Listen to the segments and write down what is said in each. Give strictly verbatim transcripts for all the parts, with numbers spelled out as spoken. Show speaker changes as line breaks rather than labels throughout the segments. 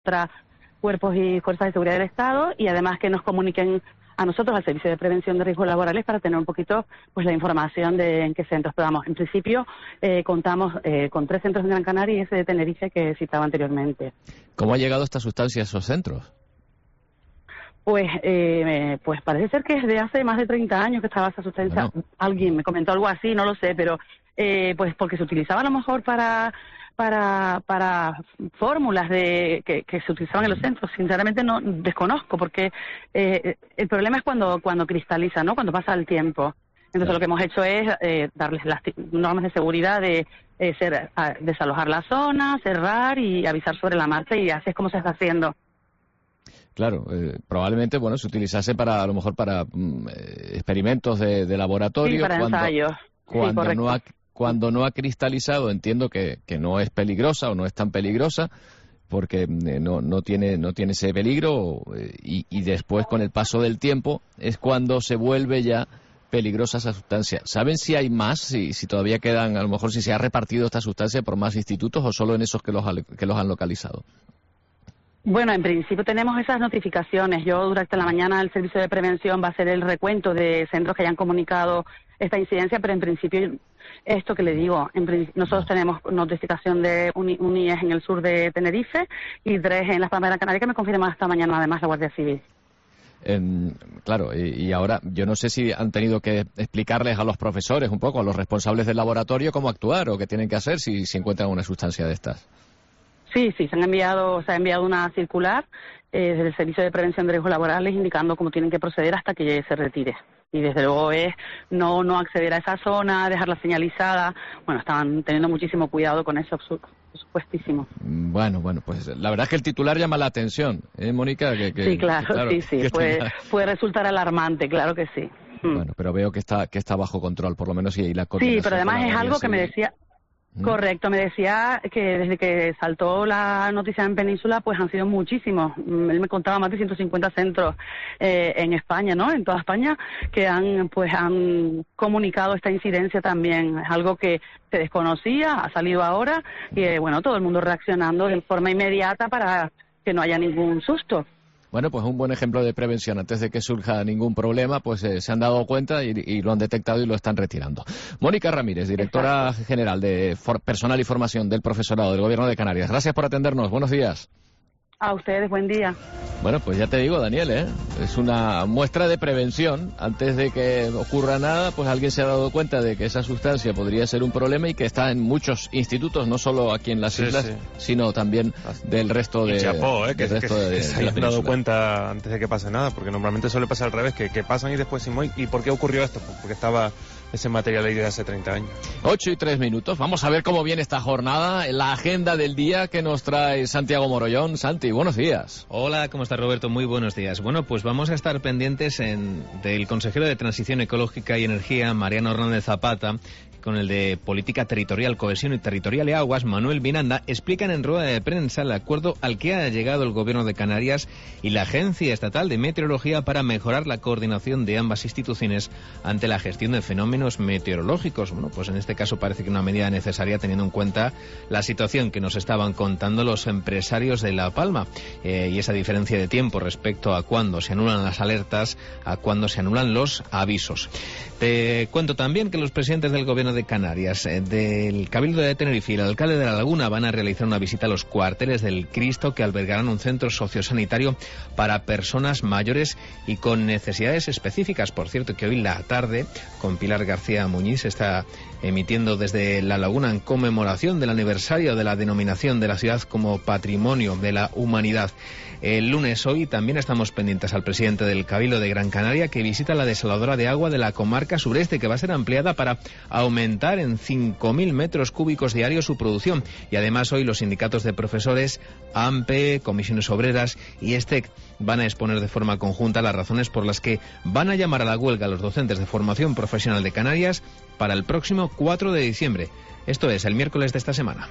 contra cuerpos y fuerzas de seguridad del Estado, y además que nos comuniquen a nosotros, al Servicio de Prevención de Riesgos Laborales, para tener un poquito pues la información de en qué centros. Pero vamos, en principio eh, contamos eh, con tres centros en Gran Canaria y ese de Tenerife que citaba anteriormente.
¿Cómo ha llegado esta sustancia a esos centros?
Pues eh, pues parece ser que desde hace más de treinta años que estaba esa sustancia. Bueno. Alguien me comentó algo así, no lo sé, pero eh, pues porque se utilizaba a lo mejor para para para fórmulas de que, que se utilizaban en los centros. Sinceramente no desconozco, porque eh, el problema es cuando cuando cristaliza, ¿no? Cuando pasa el tiempo. Entonces claro, lo que hemos hecho es eh, darles las normas de seguridad de eh, ser, a, desalojar la zona, cerrar y avisar sobre la marcha, y así es como se está haciendo.
Claro, eh, probablemente, bueno, se utilizase para, a lo mejor para mm, eh, experimentos de, de laboratorio.
Sí, para
cuando,
ensayos.
Cuando,
sí,
no ha, cuando no ha cristalizado, entiendo que, que no es peligrosa o no es tan peligrosa, porque eh, no, no, tiene, no tiene ese peligro, eh, y, y después, con el paso del tiempo, es cuando se vuelve ya peligrosa esa sustancia. ¿Saben si hay más, si, si todavía quedan, a lo mejor si se ha repartido esta sustancia por más institutos o solo en esos que los, que los han localizado?
Bueno, en principio tenemos esas notificaciones. Yo durante la mañana el Servicio de Prevención va a hacer el recuento de centros que hayan comunicado esta incidencia, pero en principio, esto que le digo, en, nosotros tenemos notificación de un, un I E S en el sur de Tenerife y tres en las Palmas de Gran Canaria, que me confirma esta mañana además la Guardia Civil.
Eh, claro, y, y ahora yo no sé si han tenido que explicarles a los profesores un poco, a los responsables del laboratorio, cómo actuar o qué tienen que hacer si, si encuentran una sustancia de estas.
Sí, sí, se han enviado, se ha enviado una circular eh, desde el Servicio de Prevención de Riesgos Laborales indicando cómo tienen que proceder hasta que se retire. Y desde luego es no no acceder a esa zona, dejarla señalizada. Bueno, estaban teniendo muchísimo cuidado con eso, por supuestísimo.
Bueno, bueno, pues la verdad es que el titular llama la atención, ¿eh, Mónica? Que, que,
sí, claro, que, claro, sí, sí, puede, tenga... puede resultar alarmante, claro que sí.
Bueno, pero veo que está que está bajo control, por lo menos, y la coordinación.
Sí, pero además es algo que me decía... Correcto, me decía que desde que saltó la noticia en Península, pues han sido muchísimos. Él me contaba más de ciento cincuenta centros eh, en España, ¿no? En toda España, que han, pues, han comunicado esta incidencia también. Es algo que se desconocía, ha salido ahora, y eh, bueno, todo el mundo reaccionando de forma inmediata para que no haya ningún susto.
Bueno, pues un buen ejemplo de prevención. Antes de que surja ningún problema, pues eh, se han dado cuenta y, y lo han detectado y lo están retirando. Mónica Ramírez, directora Exacto. general de For- Personal y Formación del Profesorado del Gobierno de Canarias. Gracias por atendernos. Buenos días.
A ustedes, buen día.
Bueno, pues ya te digo, Daniel, ¿eh? Es una muestra de prevención. Antes de que ocurra nada, pues alguien se ha dado cuenta de que esa sustancia podría ser un problema y que está en muchos institutos, no solo aquí en las sí, islas, sí. sino también del resto de...
Y chapó, ¿eh? Que,
del resto
que,
de,
que
de
se hayan dado cuenta antes de que pase nada, porque normalmente suele pasar al revés, que, que pasan y después decimos, ¿y por qué ocurrió esto? Pues porque estaba... ese material ahí de hace treinta años.
Ocho y tres minutos. Vamos a ver cómo viene esta jornada, la agenda del día que nos trae Santiago Morollón. Santi, buenos días.
Hola, ¿cómo está Roberto? Muy buenos días. Bueno, pues vamos a estar pendientes en, del consejero de Transición Ecológica y Energía, Mariano Hernández Zapata, con el de Política Territorial, Cohesión y Territorial y Aguas, Manuel Miranda, explican en rueda de prensa el acuerdo al que ha llegado el Gobierno de Canarias y la Agencia Estatal de Meteorología para mejorar la coordinación de ambas instituciones ante la gestión de fenómenos meteorológicos. Bueno, pues en este caso parece que una medida necesaria teniendo en cuenta la situación que nos estaban contando los empresarios de La Palma eh, y esa diferencia de tiempo respecto a cuándo se anulan las alertas, a cuándo se anulan los avisos. Te cuento también que los presidentes del Gobierno de Canarias, eh, del Cabildo de Tenerife y el alcalde de La Laguna van a realizar una visita a los cuarteles del Cristo, que albergarán un centro sociosanitario para personas mayores y con necesidades específicas. Por cierto, que hoy la tarde, con Pilar García Muñiz, está emitiendo desde La Laguna en conmemoración del aniversario de la denominación de la ciudad como Patrimonio de la Humanidad. El lunes, hoy, también estamos pendientes al presidente del Cabildo de Gran Canaria, que visita la desaladora de agua de la comarca sureste, que va a ser ampliada para aumentar en cinco mil metros cúbicos diarios su producción. Y además hoy los sindicatos de profesores, A M P E, Comisiones Obreras y ESTEC van a exponer de forma conjunta las razones por las que van a llamar a la huelga a los docentes de formación profesional de Canarias para el próximo cuatro de diciembre. Esto es el miércoles de esta semana.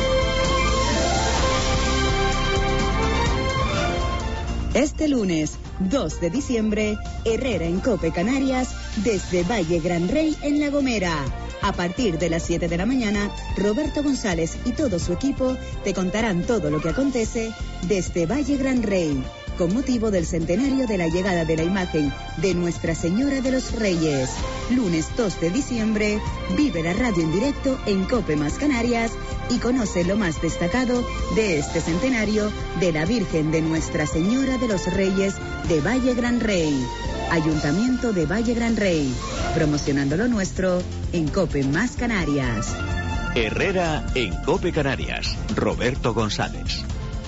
Este lunes, dos de diciembre, Herrera en Cope Canarias, desde Valle Gran Rey en La Gomera. A partir de las siete de la mañana, Roberto González y todo su equipo te contarán todo lo que acontece desde Valle Gran Rey, con motivo del centenario de la llegada de la imagen de Nuestra Señora de los Reyes. Lunes dos de diciembre, vive la radio en directo en Cope Más Canarias y conoce lo más destacado de este centenario de la Virgen de Nuestra Señora de los Reyes de Valle Gran Rey. Ayuntamiento de Valle Gran Rey, promocionando lo nuestro en Cope Más Canarias.
Herrera en Cope Canarias, Roberto González.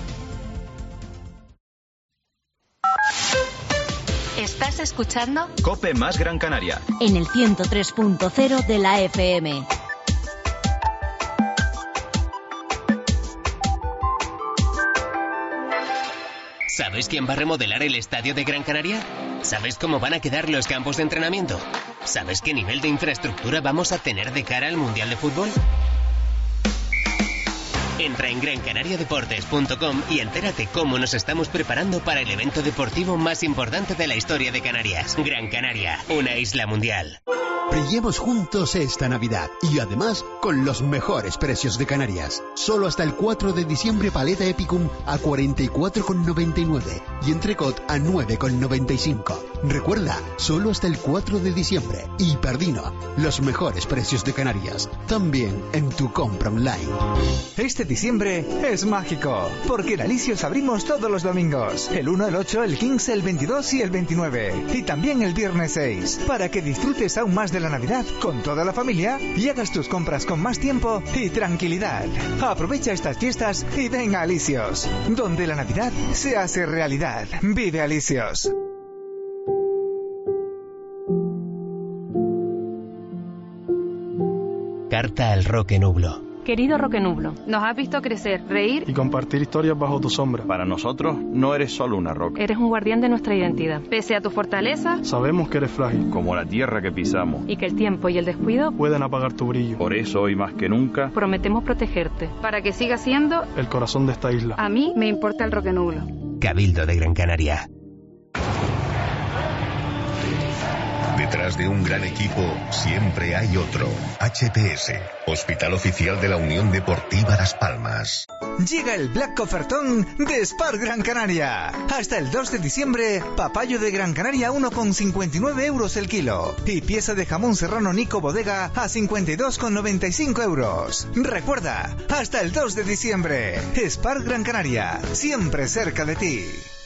¿Estás escuchando?
Cope Más Gran Canaria.
En el ciento tres punto cero de la F M.
¿Sabes quién va a remodelar el estadio de Gran Canaria? ¿Sabes cómo van a quedar los campos de entrenamiento? ¿Sabes qué nivel de infraestructura vamos a tener de cara al Mundial de Fútbol? Entra en gran canaria deportes punto com y entérate cómo nos estamos preparando para el evento deportivo más importante de la historia de Canarias. Gran Canaria, una isla mundial.
Brillemos juntos esta Navidad y además con los mejores precios de Canarias. Solo hasta el cuatro de diciembre paleta Epicum a cuarenta y cuatro con noventa y nueve y entrecot a nueve con noventa y cinco. Recuerda, solo hasta el cuatro de diciembre. Y Pardino, los mejores precios de Canarias, también en tu compra online.
Este diciembre es mágico, porque en Alicios abrimos todos los domingos, el uno, el ocho, el quince, el veintidós y el veintinueve, y también el viernes seis, para que disfrutes aún más de la Navidad con toda la familia y hagas tus compras con más tiempo y tranquilidad. Aprovecha estas fiestas y ven a Alicios, donde la Navidad se hace realidad. Vive Alicios.
Carta al Roque Nublo.
Querido Roque Nublo, nos has visto crecer, reír
y compartir historias bajo tu sombra. Para nosotros no eres solo una roca.
Eres un guardián de nuestra identidad. Pese a tu fortaleza,
sabemos que eres frágil, como la tierra que pisamos,
y que el tiempo y el descuido
pueden apagar tu brillo. Por eso, hoy más que nunca,
prometemos protegerte, para que sigas siendo
el corazón de esta isla.
A mí me importa el Roque Nublo.
Cabildo de Gran Canaria.
Detrás de un gran equipo siempre hay otro. H P S, Hospital Oficial de la Unión Deportiva Las Palmas.
Llega el Black Ofertón de Spar Gran Canaria. Hasta el dos de diciembre, papayo de Gran Canaria uno con cincuenta y nueve euros el kilo. Y pieza de jamón serrano Nico Bodega a cincuenta y dos con noventa y cinco euros. Recuerda, hasta el dos de diciembre. Spar Gran Canaria, siempre cerca de ti.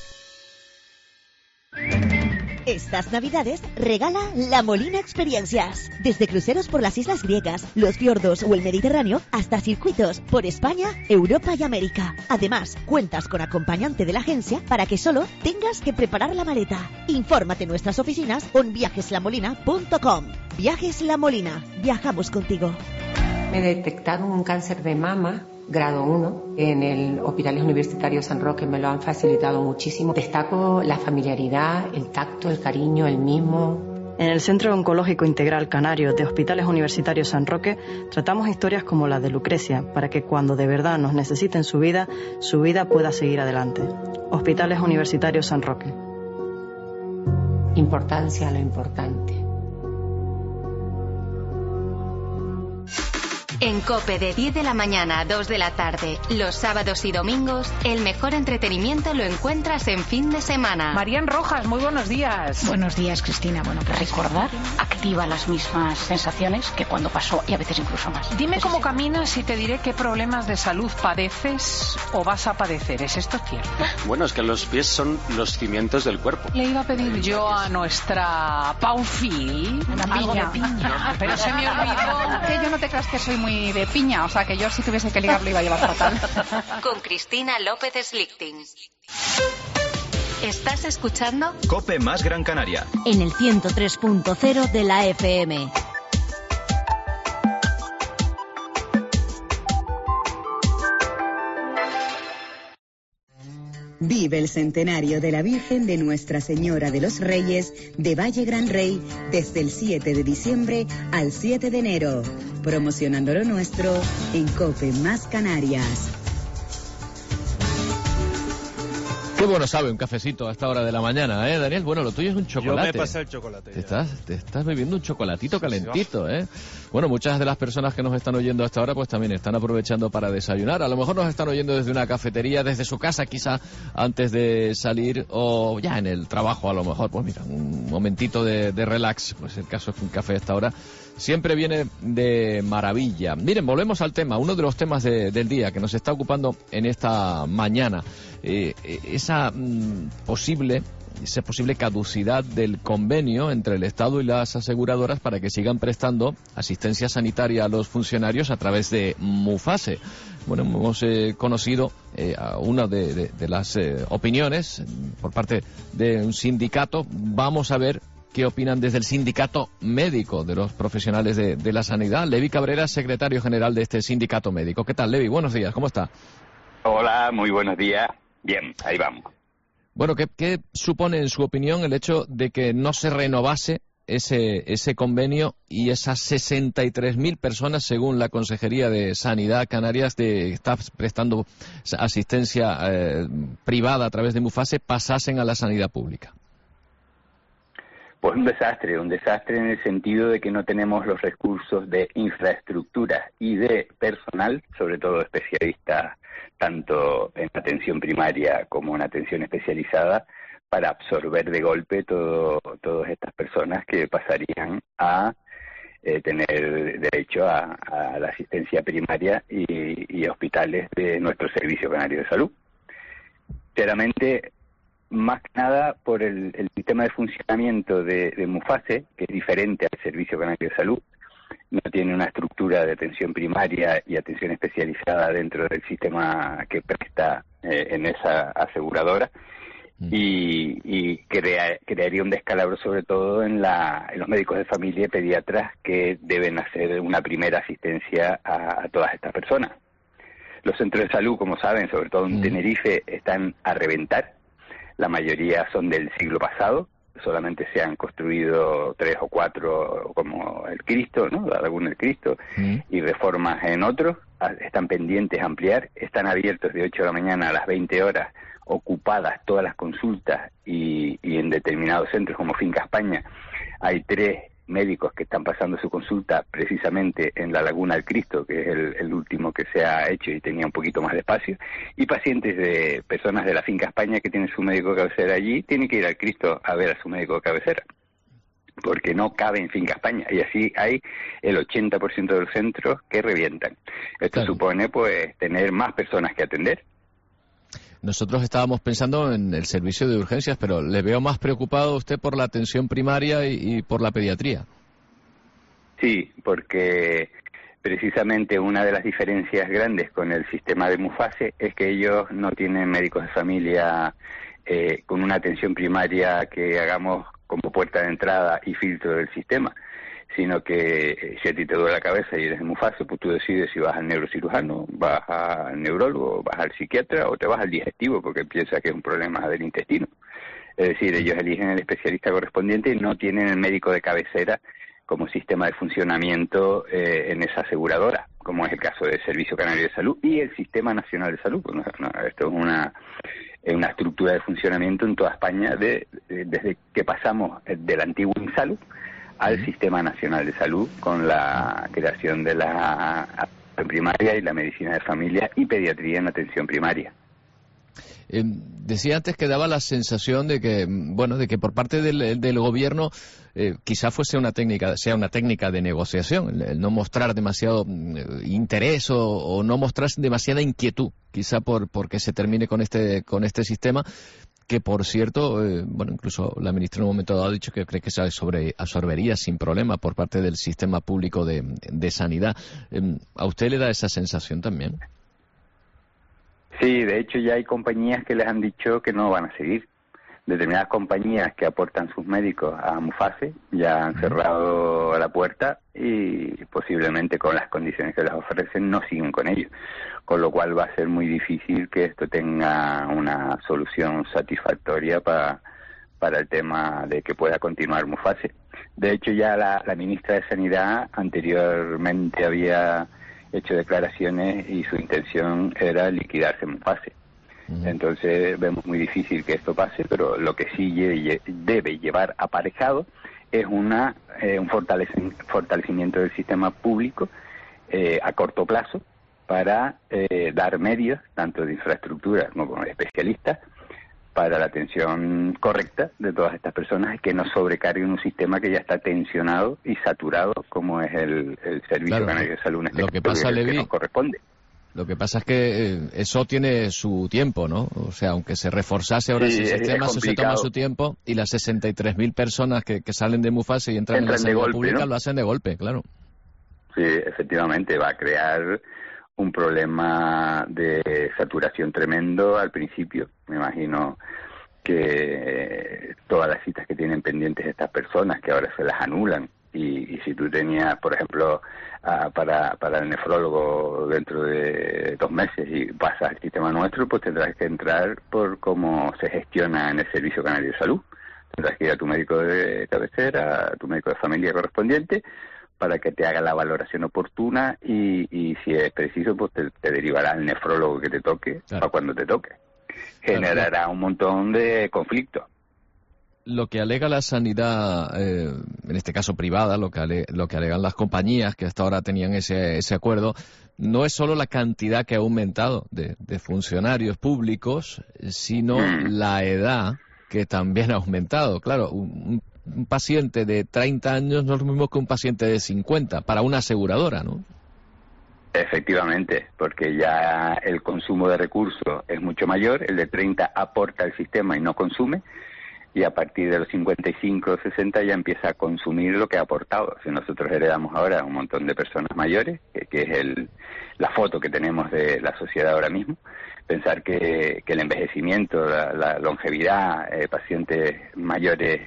Estas Navidades regala La Molina Experiencias. Desde cruceros por las islas griegas, los fiordos o el Mediterráneo hasta circuitos por España, Europa y América. Además, cuentas con acompañante de la agencia para que solo tengas que preparar la maleta. Infórmate en nuestras oficinas o en viajes la molina punto com. Viajes La Molina. Viajamos contigo.
Me detectaron un cáncer de mama grado uno en el Hospitales Universitarios San Roque. Me lo han facilitado muchísimo. Destaco la familiaridad, el tacto, el cariño, el mimo.
En el Centro Oncológico Integral Canario de Hospitales Universitarios San Roque tratamos historias como la de Lucrecia para que cuando de verdad nos necesiten su vida, su vida pueda seguir adelante. Hospitales Universitarios San Roque.
Importancia a lo importante.
En COPE de diez de la mañana a dos de la tarde, los sábados y domingos, el mejor entretenimiento lo encuentras en fin de semana.
Marían Rojas, muy buenos días.
Buenos días, Cristina. Bueno, pues recordar activa las mismas sensaciones que cuando pasó y a veces incluso más.
Dime
Eso
cómo
sí.
caminas y te diré qué problemas de salud padeces o vas a padecer. ¿Es esto cierto?
Bueno, es que los pies son los cimientos del cuerpo.
Le iba a pedir yo a nuestra Paufil algo de piña, pero se me olvidó.
Que yo no te creas que soy muy de piña, o sea que yo si tuviese que ligar lo iba a llevar fatal.
Con Cristina López Slichting. ¿Estás escuchando?
Cope Más Gran Canaria.
En el ciento tres punto cero de la F M.
Vive el centenario de la Virgen de Nuestra Señora de los Reyes de Valle Gran Rey desde el siete de diciembre al siete de enero, promocionando lo nuestro en Cope Más Canarias.
Qué bueno sabe un cafecito a esta hora de la mañana, ¿eh, Daniel? Bueno, lo tuyo es un chocolate.
Yo me pasé el chocolate.
Te estás, te estás bebiendo un chocolatito calentito, ¿eh? Bueno, muchas de las personas que nos están oyendo hasta ahora pues también están aprovechando para desayunar. A lo mejor nos están oyendo desde una cafetería, desde su casa quizá antes de salir, o ya en el trabajo a lo mejor. Pues mira, un momentito de, de relax. Pues el caso es que un café a esta hora siempre viene de maravilla. Miren, volvemos al tema, uno de los temas de, del día que nos está ocupando en esta mañana. Eh, esa mm, posible esa posible caducidad del convenio entre el Estado y las aseguradoras para que sigan prestando asistencia sanitaria a los funcionarios a través de Mufase. Bueno, hemos eh, conocido eh, a una de, de, de las eh, opiniones por parte de un sindicato. Vamos a ver qué opinan desde el sindicato médico de los profesionales de, de la sanidad. Levi Cabrera, secretario general de este sindicato médico. ¿Qué tal, Levi? Buenos días, ¿cómo está?
Hola, muy buenos días. Bien, ahí vamos.
Bueno, ¿qué, qué supone en su opinión el hecho de que no se renovase ese ese convenio y esas sesenta y tres mil personas, según la Consejería de Sanidad Canarias, de está prestando asistencia eh, privada a través de Mufase, pasasen a la sanidad pública?
Pues un desastre, un desastre en el sentido de que no tenemos los recursos de infraestructura y de personal, sobre todo especialistas, tanto en atención primaria como en atención especializada, para absorber de golpe todo, todas estas personas que pasarían a eh, tener derecho a, a la asistencia primaria y, y hospitales de nuestro Servicio Canario de Salud. Sinceramente, más que nada por el, el sistema de funcionamiento de, de Mufase, que es diferente al Servicio Canario de Salud. No tiene una estructura de atención primaria y atención especializada dentro del sistema que presta eh, en esa aseguradora, mm. y, y crea, crearía un descalabro sobre todo en, la, en los médicos de familia y pediatras que deben hacer una primera asistencia a, a todas estas personas. Los centros de salud, como saben, sobre todo en mm. Tenerife, están a reventar. La mayoría son del siglo pasado. Solamente se han construido tres o cuatro como el Cristo, ¿no? La Laguna del Cristo, mm. y reformas en otros. Están pendientes a ampliar, están abiertos de ocho de la mañana a las veinte horas, ocupadas todas las consultas, y, y en determinados centros como Finca España hay tres médicos que están pasando su consulta precisamente en la Laguna del Cristo, que es el, el último que se ha hecho y tenía un poquito más de espacio, y pacientes de personas de la Finca España que tienen su médico de cabecera allí, tienen que ir al Cristo a ver a su médico de cabecera, porque no cabe en Finca España, y así hay el ochenta por ciento de los centros que revientan. Esto claro. supone pues tener más personas que atender.
Nosotros estábamos pensando en el servicio de urgencias, pero le veo más preocupado a usted por la atención primaria y, y por la pediatría.
Sí, porque precisamente una de las diferencias grandes con el sistema de Mufase es que ellos no tienen médicos de familia eh, con una atención primaria que hagamos como puerta de entrada y filtro del sistema, sino que eh, si a ti te duele la cabeza y eres de Mufase, pues tú decides si vas al neurocirujano, vas al neurólogo, vas al psiquiatra o te vas al digestivo porque piensas que es un problema del intestino. Es decir, ellos eligen el especialista correspondiente y no tienen el médico de cabecera como sistema de funcionamiento eh, en esa aseguradora, como es el caso del Servicio Canario de Salud y el Sistema Nacional de Salud. No, no, esto es una, es una estructura de funcionamiento en toda España de, de, desde que pasamos del antiguo INSALUD al Sistema Nacional de Salud, con la creación de la atención primaria y la medicina de familia y pediatría en atención primaria.
Eh, decía antes que daba la sensación de que, bueno, de que por parte del, del gobierno eh, quizá fuese una técnica, sea una técnica de negociación, el, el no mostrar demasiado eh, interés o, o no mostrar demasiada inquietud, quizá por porque se termine con este con este sistema. Que, por cierto, eh, bueno, incluso la ministra en un momento dado ha dicho que cree que se sobre, absorbería sin problema por parte del sistema público de, de sanidad. Eh, ¿A usted le da esa sensación también?
Sí, de hecho ya hay compañías que les han dicho que no van a seguir. Determinadas compañías que aportan sus médicos a Mufase ya han cerrado la puerta y posiblemente con las condiciones que les ofrecen no siguen con ellos. Con lo cual va a ser muy difícil que esto tenga una solución satisfactoria para, para el tema de que pueda continuar Mufase. De hecho ya la, la ministra de Sanidad anteriormente había hecho declaraciones y su intención era liquidarse Mufase. Uh-huh. Entonces vemos muy difícil que esto pase, pero lo que sí lle- debe llevar aparejado es una eh, un fortalece- fortalecimiento del sistema público eh, a corto plazo para eh, dar medios, tanto de infraestructura como de especialistas, para la atención correcta de todas estas personas y que no sobrecarguen un sistema que ya está tensionado y saturado como es el, el Servicio
Claro,
Canario de Salud,
lo que pasa,
que
Levi,
nos corresponde.
Lo que pasa es que eh, eso tiene su tiempo, ¿no? O sea, aunque se reforzase ahora
Sí,
ese
es-
sistema,
es
eso se toma
complicado.
su tiempo y las sesenta y tres mil personas que, que salen de Mufasa y entran,
Entran
en la
de
sanidad
golpe,
pública
¿no?
lo hacen de golpe, claro.
Sí, efectivamente, va a crear un problema de saturación tremendo al principio. Me imagino que todas las citas que tienen pendientes estas personas, que ahora se las anulan, y, y si tú tenías, por ejemplo, ah, para, para el nefrólogo dentro de dos meses y pasas al sistema nuestro, pues tendrás que entrar por cómo se gestiona en el Servicio Canario de Salud. Tendrás que ir a tu médico de cabecera, a tu médico de familia correspondiente, para que te haga la valoración oportuna y, y si es preciso, pues te, te derivará al nefrólogo que te toque,
Claro.
a cuando te toque. Generará un montón de conflictos.
Lo que alega la sanidad, eh, en este caso privada, lo que, ale- lo que alegan las compañías que hasta ahora tenían ese, ese acuerdo, no es solo la cantidad que ha aumentado de, de funcionarios públicos, sino la edad que también ha aumentado. Claro, un, un paciente de treinta años no es lo mismo que un paciente de cincuenta, para una aseguradora, ¿no?
Efectivamente, porque ya el consumo de recursos es mucho mayor, el de treinta aporta al sistema y no consume, y a partir de los cincuenta y cinco o sesenta ya empieza a consumir lo que ha aportado. Si nosotros heredamos ahora un montón de personas mayores, que, que es el, la foto que tenemos de la sociedad ahora mismo, pensar que, que el envejecimiento, la, la longevidad, eh, pacientes mayores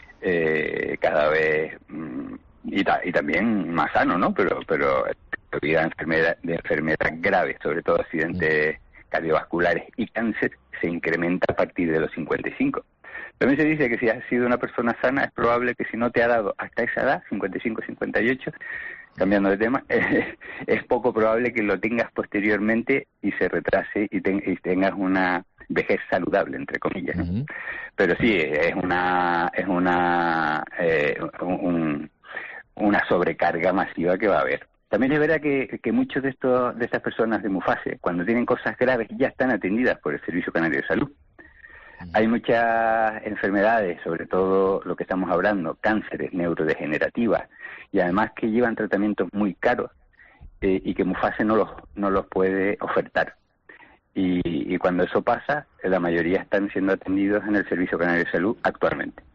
eh, cada vez, mm, y, ta, y también más sanos, ¿no? Pero, pero de enfermedad, de enfermedad grave, sobre todo accidentes cardiovasculares y cáncer, se incrementa a partir de los cincuenta y cinco. También se dice que si has sido una persona sana, es probable que si no te ha dado hasta esa edad, cincuenta y cinco, cincuenta y ocho, cambiando de tema, eh, es poco probable que lo tengas posteriormente y se retrase y, ten, y tengas una vejez saludable, entre comillas, ¿no? Uh-huh. Pero sí, es una es una eh, un, una sobrecarga masiva que va a haber. También es verdad que, que muchos de estos de estas personas de Mufase, cuando tienen cosas graves, ya están atendidas por el Servicio Canario de Salud. Hay muchas enfermedades, sobre todo lo que estamos hablando, cánceres, neurodegenerativas, y además que llevan tratamientos muy caros eh, y que Mufase no los, no los puede ofertar. Y, y cuando eso pasa, la mayoría están siendo atendidos en el Servicio Canario de Salud actualmente.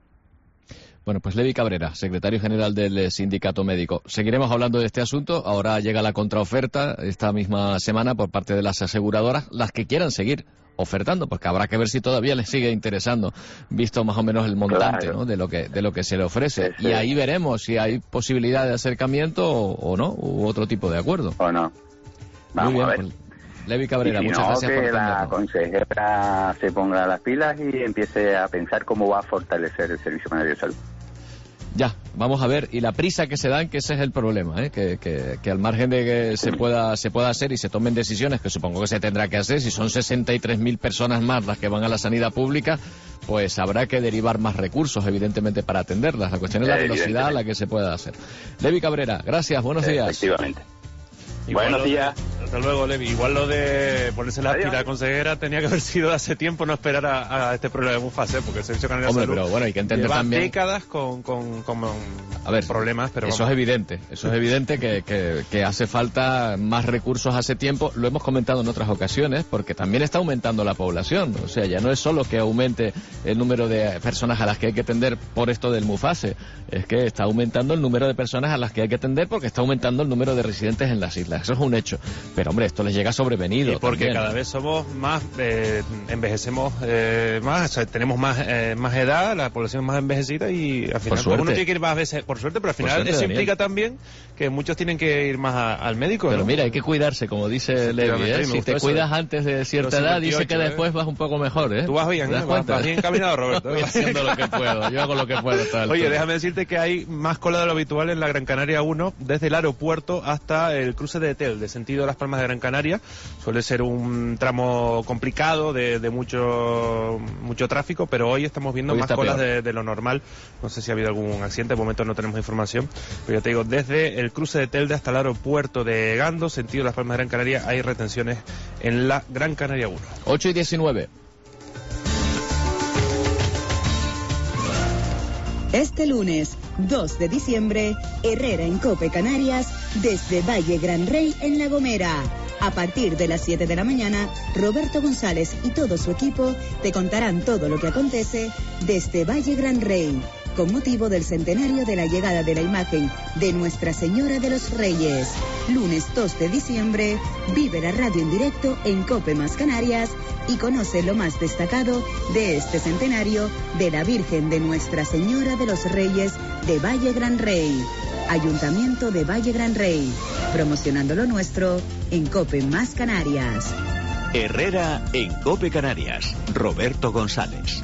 Bueno, pues Levi Cabrera, secretario general del Sindicato Médico. Seguiremos hablando de este asunto. Ahora llega la contraoferta esta misma semana por parte de las aseguradoras, las que quieran seguir ofertando, porque habrá que ver si todavía les sigue interesando, visto más o menos el montante, claro, ¿no? de lo que de lo que se le ofrece. Sí, sí. Y ahí veremos si hay posibilidad de acercamiento o, o no, u otro tipo de acuerdo.
O no. Vamos
Muy bien,
a ver.
Pues, Levi Cabrera,
y si
muchas
no,
gracias
que
por
la consejera se ponga las pilas y empiece a pensar cómo va a fortalecer el Servicio Canario de Salud.
Ya, vamos a ver, y la prisa que se dan, que ese es el problema, ¿eh? que, que, que al margen de que se pueda se pueda hacer y se tomen decisiones, que supongo que se tendrá que hacer, si son sesenta y tres mil personas más las que van a la sanidad pública, pues habrá que derivar más recursos, evidentemente, para atenderlas. La cuestión es la velocidad a la que se pueda hacer. Levi Cabrera, gracias, buenos días.
Efectivamente.
Igual
Buenos días.
De, hasta luego, Levi. Igual lo de ponerse la pila consejera tenía que haber sido hace tiempo, no esperar a, a este problema de Mufase, porque el Servicio Canario de
Hombre,
Salud
pero bueno, hay que entender
lleva
también
décadas con, con, con
a ver,
problemas, pero
eso
vamos.
es evidente, eso es evidente que, que, que hace falta más recursos hace tiempo, lo hemos comentado en otras ocasiones, porque también está aumentando la población, o sea, ya no es solo que aumente el número de personas a las que hay que atender por esto del Mufase, es que está aumentando el número de personas a las que hay que atender porque está aumentando el número de residentes en las islas, eso es un hecho. Pero hombre, esto les llega sobrevenido.
Y porque
también,
cada
¿no?
vez somos más, eh, envejecemos eh, más, o sea, tenemos más eh, más edad, la población es más envejecida y al final
suerte.
uno tiene que ir más veces, por suerte, pero al final
suerte,
eso
Daniel.
implica también que muchos tienen que ir más a, al médico.
Pero
¿no?
mira, hay que cuidarse, como dice Levi, ¿eh? Si te cuidas antes de cierta edad, dice que después vas un poco mejor, ¿eh?
Tú vas bien, ¿eh? vas, vas bien encaminado, Roberto.
Voy haciendo lo que puedo, yo hago lo que puedo. Tal,
Oye,
tal.
déjame decirte que hay más cola de lo habitual en la Gran Canaria uno, desde el aeropuerto hasta el cruce de Etel, de sentido de Las Palmas Palmas de Gran Canaria. Suele ser un tramo complicado, de, de mucho mucho tráfico, pero hoy estamos viendo
hoy
más colas de,
peor.
de lo normal. No sé si ha habido algún accidente, de momento no tenemos información, pero ya te digo, desde el cruce de Telde hasta el aeropuerto de Gando, sentido Las Palmas de Gran Canaria, hay retenciones en la Gran Canaria uno.
ocho y diecinueve.
Este lunes, dos de diciembre, Herrera en Cope Canarias, desde Valle Gran Rey en La Gomera. A partir de las siete de la mañana, Roberto González y todo su equipo te contarán todo lo que acontece desde Valle Gran Rey, con motivo del centenario de la llegada de la imagen de Nuestra Señora de los Reyes. Lunes dos de diciembre, vive la radio en directo en Cope Más Canarias y conoce lo más destacado de este centenario de la Virgen de Nuestra Señora de los Reyes de Valle Gran Rey. Ayuntamiento de Valle Gran Rey, promocionando lo nuestro en Cope Más Canarias.
Herrera en Cope Canarias. Roberto González.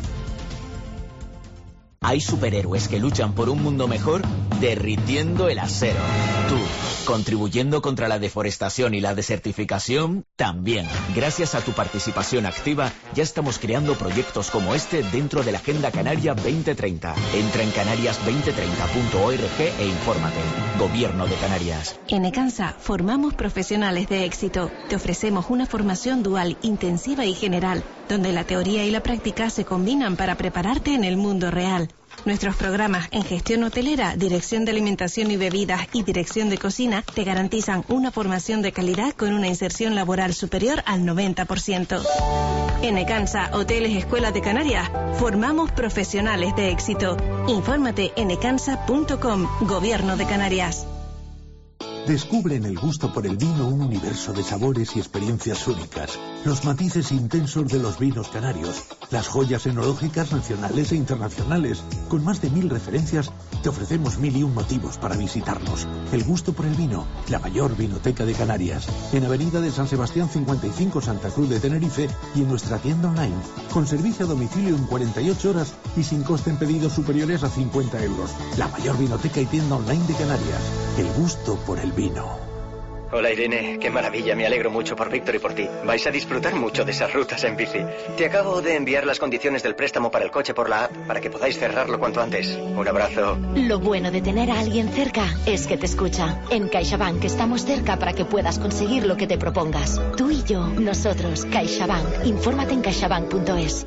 Hay superhéroes que luchan por un mundo mejor derritiendo el acero. Tú, contribuyendo contra la deforestación y la desertificación, también. Gracias a tu participación activa, ya estamos creando proyectos como este dentro de la Agenda Canaria veinte treinta. Entra en canarias veinte treinta punto org e infórmate. Gobierno de Canarias.
En Ecansa formamos profesionales de éxito. Te ofrecemos una formación dual, intensiva y general, donde la teoría y la práctica se combinan para prepararte en el mundo real. Nuestros programas en gestión hotelera, dirección de alimentación y bebidas y dirección de cocina te garantizan una formación de calidad con una inserción laboral superior al noventa por ciento. En Ecansa, Hoteles Escuela de Canarias, formamos profesionales de éxito. Infórmate en ecansa punto com, Gobierno de Canarias.
Descubre en el gusto por el vino un universo de sabores y experiencias únicas, los matices intensos de los vinos canarios, las joyas enológicas nacionales e internacionales. Con más de mil referencias, te ofrecemos mil y un motivos para visitarnos. El gusto por el vino, la mayor vinoteca de Canarias, en Avenida de San Sebastián cincuenta y cinco, Santa Cruz de Tenerife, y en nuestra tienda online, con servicio a domicilio en cuarenta y ocho horas y sin coste en pedidos superiores a cincuenta euros. La mayor vinoteca y tienda online de Canarias. El gusto por el vino.
Hola Irene, qué maravilla, me alegro mucho por Víctor y por ti. Vais a disfrutar mucho de esas rutas en bici. Te acabo de enviar las condiciones del préstamo para el coche por la app para que podáis cerrarlo cuanto antes. Un abrazo.
Lo bueno de tener a alguien cerca es que te escucha. En CaixaBank estamos cerca para que puedas conseguir lo que te propongas. Tú y yo, nosotros, CaixaBank. Infórmate en caixabank punto es.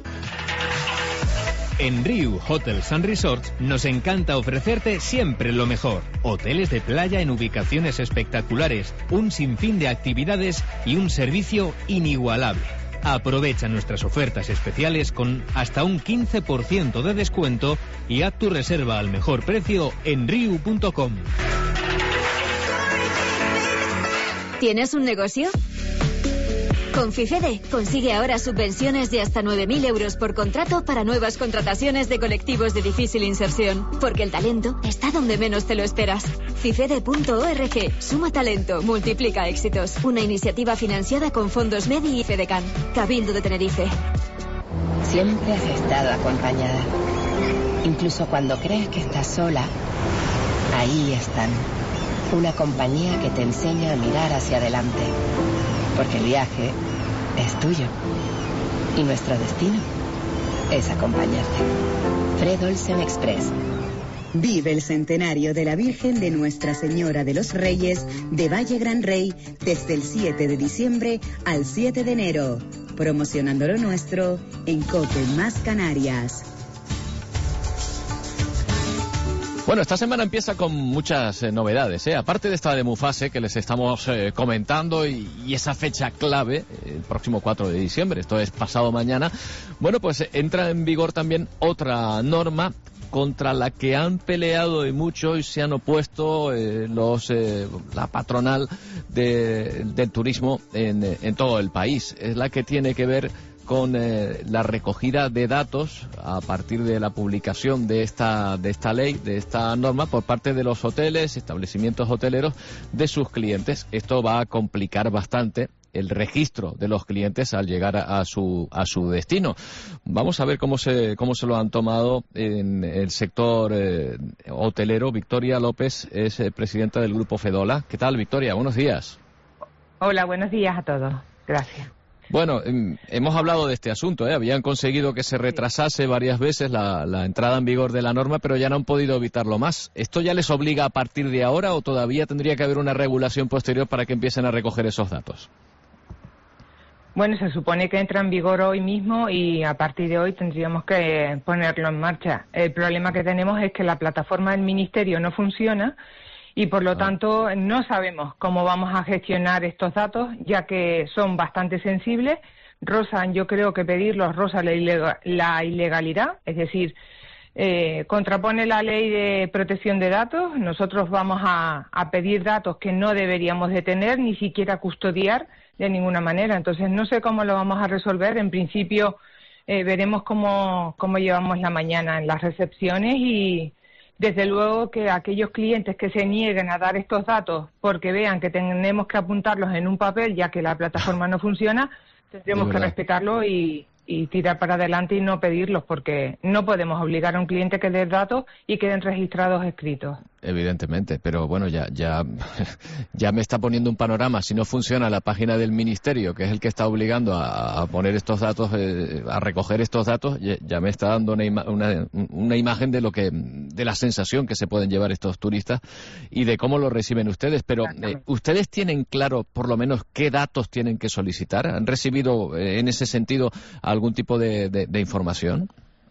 En Riu Hotels and Resorts nos encanta ofrecerte siempre lo mejor. Hoteles de playa en ubicaciones espectaculares, un sinfín de actividades y un servicio inigualable. Aprovecha nuestras ofertas especiales con hasta un quince por ciento de descuento y haz tu reserva al mejor precio en riu punto com.
¿Tienes un negocio? Con FIFEDE consigue ahora subvenciones de hasta nueve mil euros por contrato para nuevas contrataciones de colectivos de difícil inserción, porque el talento está donde menos te lo esperas. fifede punto org. Suma talento, multiplica éxitos. Una iniciativa financiada con fondos MEDI y FEDECAN. Cabildo de Tenerife.
Siempre has estado acompañada. Incluso cuando crees que estás sola, ahí están. Una compañía que te enseña a mirar hacia adelante. Porque el viaje es tuyo. Y nuestro destino es acompañarte. Fred Olsen Express.
Vive el centenario de la Virgen de Nuestra Señora de los Reyes de Valle Gran Rey desde el siete de diciembre al siete de enero. Promocionando lo nuestro en Cope Más Canarias.
Bueno, esta semana empieza con muchas eh, novedades, ¿eh? Aparte de esta de Mufase que les estamos eh, comentando y, y esa fecha clave, eh, el próximo cuatro de diciembre, esto es pasado mañana, bueno, pues eh, entra en vigor también otra norma contra la que han peleado y mucho y se han opuesto eh, los eh, la patronal de, del turismo en, en todo el país. Es la que tiene que ver con eh, la recogida de datos a partir de la publicación de esta de esta ley, de esta norma por parte de los hoteles, establecimientos hoteleros de sus clientes. Esto va a complicar bastante el registro de los clientes al llegar a, a su a su destino. Vamos a ver cómo se cómo se lo han tomado en el sector eh, hotelero. Victoria López es eh, presidenta del grupo Fedola. ¿Qué tal, Victoria? Buenos días.
Hola, buenos días a todos. Gracias.
Bueno, hemos hablado de este asunto, ¿eh? Habían conseguido que se retrasase varias veces la, la entrada en vigor de la norma, pero ya no han podido evitarlo más. ¿Esto ya les obliga a partir de ahora o todavía tendría que haber una regulación posterior para que empiecen a recoger esos datos?
Bueno, se supone que entra en vigor hoy mismo y a partir de hoy tendríamos que ponerlo en marcha. El problema que tenemos es que la plataforma del Ministerio no funciona y por lo tanto no sabemos cómo vamos a gestionar estos datos, ya que son bastante sensibles. Rozan, yo creo que pedirlos roza la, ilega, la ilegalidad, es decir, eh, contrapone la ley de protección de datos. Nosotros vamos a, a pedir datos que no deberíamos de tener, ni siquiera custodiar de ninguna manera. Entonces no sé cómo lo vamos a resolver. En principio eh, veremos cómo, cómo llevamos la mañana en las recepciones y desde luego que aquellos clientes que se nieguen a dar estos datos porque vean que tenemos que apuntarlos en un papel ya que la plataforma no funciona, tendremos que respetarlo y, y tirar para adelante y no pedirlos porque no podemos obligar a un cliente que dé datos y queden registrados escritos.
Evidentemente, pero bueno, ya ya ya me está poniendo un panorama. Si no funciona la página del Ministerio, que es el que está obligando a, a poner estos datos, eh, a recoger estos datos, ya, ya me está dando una, ima una, una imagen de lo que, de la sensación que se pueden llevar estos turistas y de cómo lo reciben ustedes. Pero eh, ¿ustedes tienen claro, por lo menos, qué datos tienen que solicitar? ¿Han recibido, eh, en ese sentido, algún tipo de, de, de información?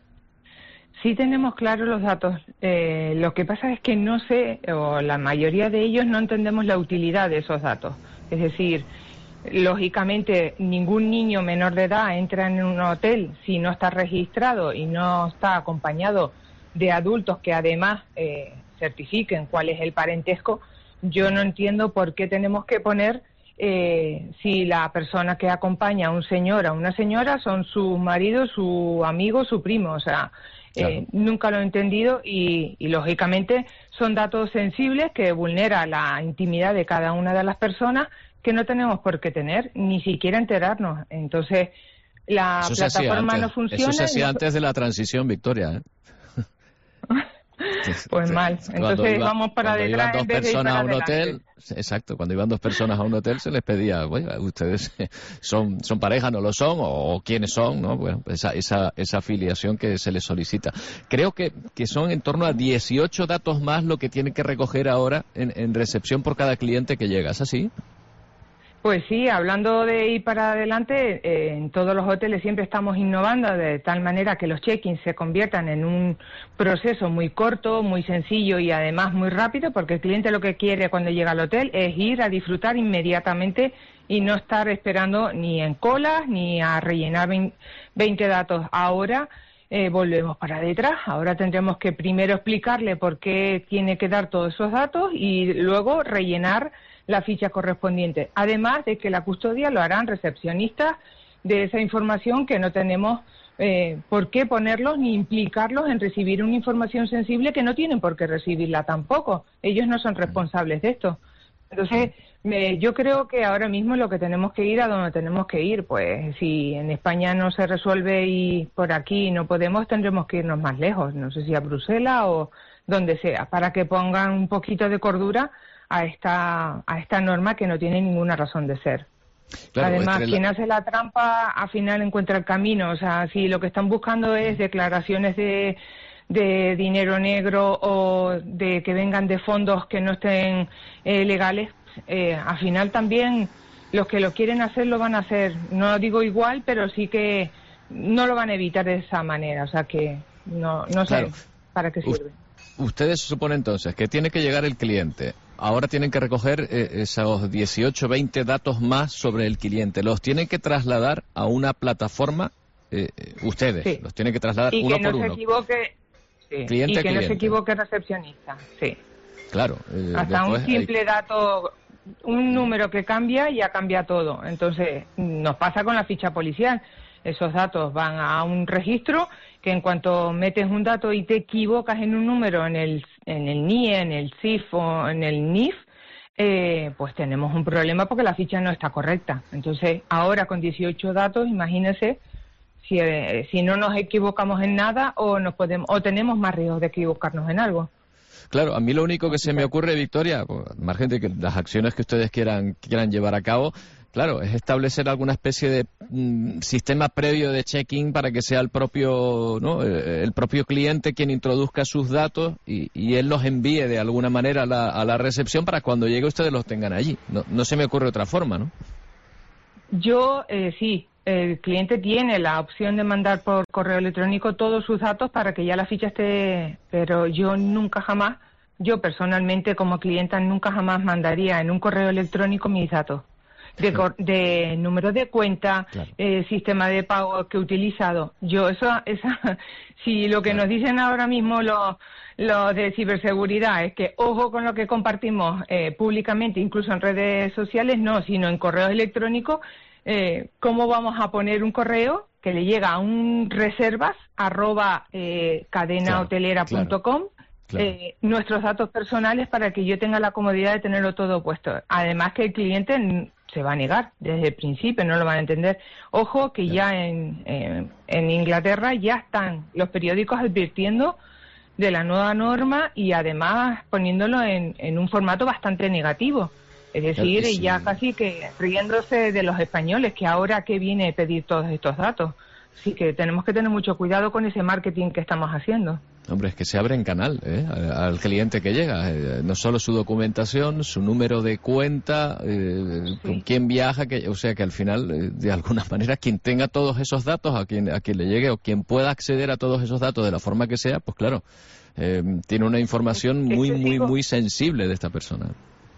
Sí tenemos claros los datos. Eh, lo que pasa es que no sé, o la mayoría de ellos no entendemos la utilidad de esos datos. Es decir, lógicamente ningún niño menor de edad entra en un hotel si no está registrado y no está acompañado de adultos que además eh, certifiquen cuál es el parentesco. Yo no entiendo por qué tenemos que poner eh, si la persona que acompaña a un señor o a una señora son su marido, su amigo, su primo. O sea, Claro. Eh, nunca lo he entendido y, y, lógicamente, son datos sensibles que vulneran la intimidad de cada una de las personas que no tenemos por qué tener, ni siquiera enterarnos. Entonces, la
eso
plataforma
antes,
no funciona.
Eso se hacía
no...
antes de la transición, Victoria, ¿eh?
Pues mal. Entonces iba, vamos para detrás.
Cuando iban dos personas a un
adelante.
hotel, exacto, cuando iban dos personas a un hotel se les pedía, bueno, ustedes son son pareja, no lo son, o, o quiénes son, ¿no? Bueno, esa esa esa afiliación que se les solicita. Creo que que son en torno a dieciocho datos más lo que tienen que recoger ahora en, en recepción por cada cliente que llega, ¿es así?
Pues sí, hablando de ir para adelante, eh, en todos los hoteles siempre estamos innovando de tal manera que los check-ins se conviertan en un proceso muy corto, muy sencillo y además muy rápido, porque el cliente lo que quiere cuando llega al hotel es ir a disfrutar inmediatamente y no estar esperando ni en colas ni a rellenar veinte datos. Ahora eh, volvemos para detrás, ahora tendremos que primero explicarle por qué tiene que dar todos esos datos y luego rellenar la ficha correspondiente. Además de que la custodia lo harán recepcionistas de esa información que no tenemos eh, por qué ponerlos ni implicarlos en recibir una información sensible que no tienen por qué recibirla tampoco. Ellos no son responsables de esto. Entonces, me, yo creo que ahora mismo lo que tenemos que ir a donde tenemos que ir. Pues si en España no se resuelve y por aquí no podemos, tendremos que irnos más lejos. No sé si a Bruselas o donde sea, para que pongan un poquito de cordura a esta a esta norma que no tiene ninguna razón de ser. Claro, además, quien la... hace la trampa al final encuentra el camino. O sea, si lo que están buscando es declaraciones de, de dinero negro o de que vengan de fondos que no estén eh, legales, eh, al final también los que lo quieren hacer lo van a hacer. No digo igual, pero sí que no lo van a evitar de esa manera. O sea que no, no sé claro. para qué sirve.
Ustedes suponen entonces que tiene que llegar el cliente. Ahora tienen que recoger eh, esos dieciocho, veinte datos más sobre el cliente. ¿Los tienen que trasladar a una plataforma? Eh, ustedes, sí. Los tienen que trasladar
y
uno
que no
por
se
uno.
Equivoque, sí.
Cliente
y que
a cliente.
no se equivoque recepcionista, sí.
Claro. Eh,
Hasta un simple hay... dato, un número que cambia ya cambia todo. Entonces, nos pasa con la ficha policial. Esos datos van a un registro que en cuanto metes un dato y te equivocas en un número en el, en el N I E, en el C I F o en el N I F, eh, pues tenemos un problema porque la ficha no está correcta. Entonces, ahora con dieciocho datos, imagínense si, eh, si no nos equivocamos en nada o nos podemos o tenemos más riesgo de equivocarnos en algo.
Claro, a mí lo único que se me ocurre, Victoria, pues, margen de que las acciones que ustedes quieran quieran llevar a cabo, claro, es establecer alguna especie de mm, sistema previo de check-in para que sea el propio, ¿no? el propio cliente quien introduzca sus datos y, y él los envíe de alguna manera a la, a la recepción para cuando llegue ustedes los tengan allí. No, no se me ocurre otra forma, ¿no?
Yo, eh, sí, el cliente tiene la opción de mandar por correo electrónico todos sus datos para que ya la ficha esté, pero yo nunca jamás, yo personalmente como clienta nunca jamás mandaría en un correo electrónico mis datos. De, de número de cuenta, claro. eh, sistema de pago que he utilizado. Yo, eso, esa, si lo que claro. nos dicen ahora mismo los, los de ciberseguridad es que ojo con lo que compartimos eh, públicamente, incluso en redes sociales, no, sino en correos electrónicos, eh, ¿cómo vamos a poner un correo que le llega a un reservas arroba eh, cadenahotelera punto com? Claro. Claro. Eh, nuestros datos personales para que yo tenga la comodidad de tenerlo todo puesto. Además que el cliente se va a negar desde el principio, no lo van a entender. Ojo que ya en, eh, en Inglaterra ya están los periódicos advirtiendo de la nueva norma y además poniéndolo en, en un formato bastante negativo. Es decir, sí. ya casi que riéndose de los españoles, que ahora que viene a pedir todos estos datos. Así que tenemos que tener mucho cuidado con ese marketing que estamos haciendo.
Hombre, es que se abre en canal ¿eh? al cliente que llega, eh, no solo su documentación, su número de cuenta, eh, sí. con quién viaja, que, o sea que al final, eh, de alguna manera, quien tenga todos esos datos, a quien a quien le llegue o quien pueda acceder a todos esos datos de la forma que sea, pues claro, eh, tiene una información muy, muy, muy sensible de esta persona.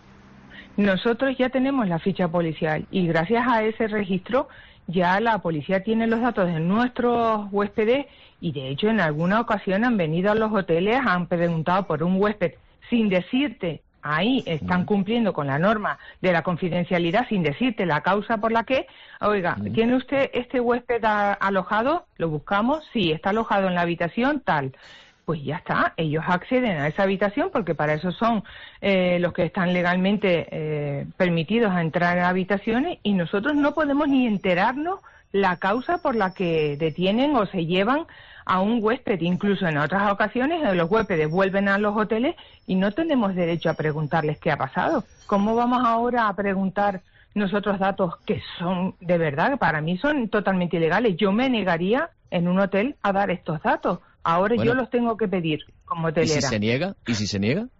Nosotros ya tenemos la ficha policial y gracias a ese registro ya la policía tiene los datos de nuestros huéspedes y de hecho en alguna ocasión han venido a los hoteles, han preguntado por un huésped sin decirte, ahí están cumpliendo con la norma de la confidencialidad sin decirte la causa por la que, oiga, ¿tiene usted este huésped a, alojado? Lo buscamos, sí, está alojado en la habitación tal. Pues ya está, ellos acceden a esa habitación porque para eso son eh, los que están legalmente eh, permitidos a entrar a habitaciones y nosotros no podemos ni enterarnos la causa por la que detienen o se llevan a un huésped. Incluso en otras ocasiones los huéspedes vuelven a los hoteles y no tenemos derecho a preguntarles qué ha pasado. ¿Cómo vamos ahora a preguntar nosotros datos que son de verdad, que para mí son totalmente ilegales? Yo me negaría en un hotel a dar estos datos. Ahora bueno, yo los tengo que pedir como hotelera.
¿Y si se niega? ¿Y si se niega?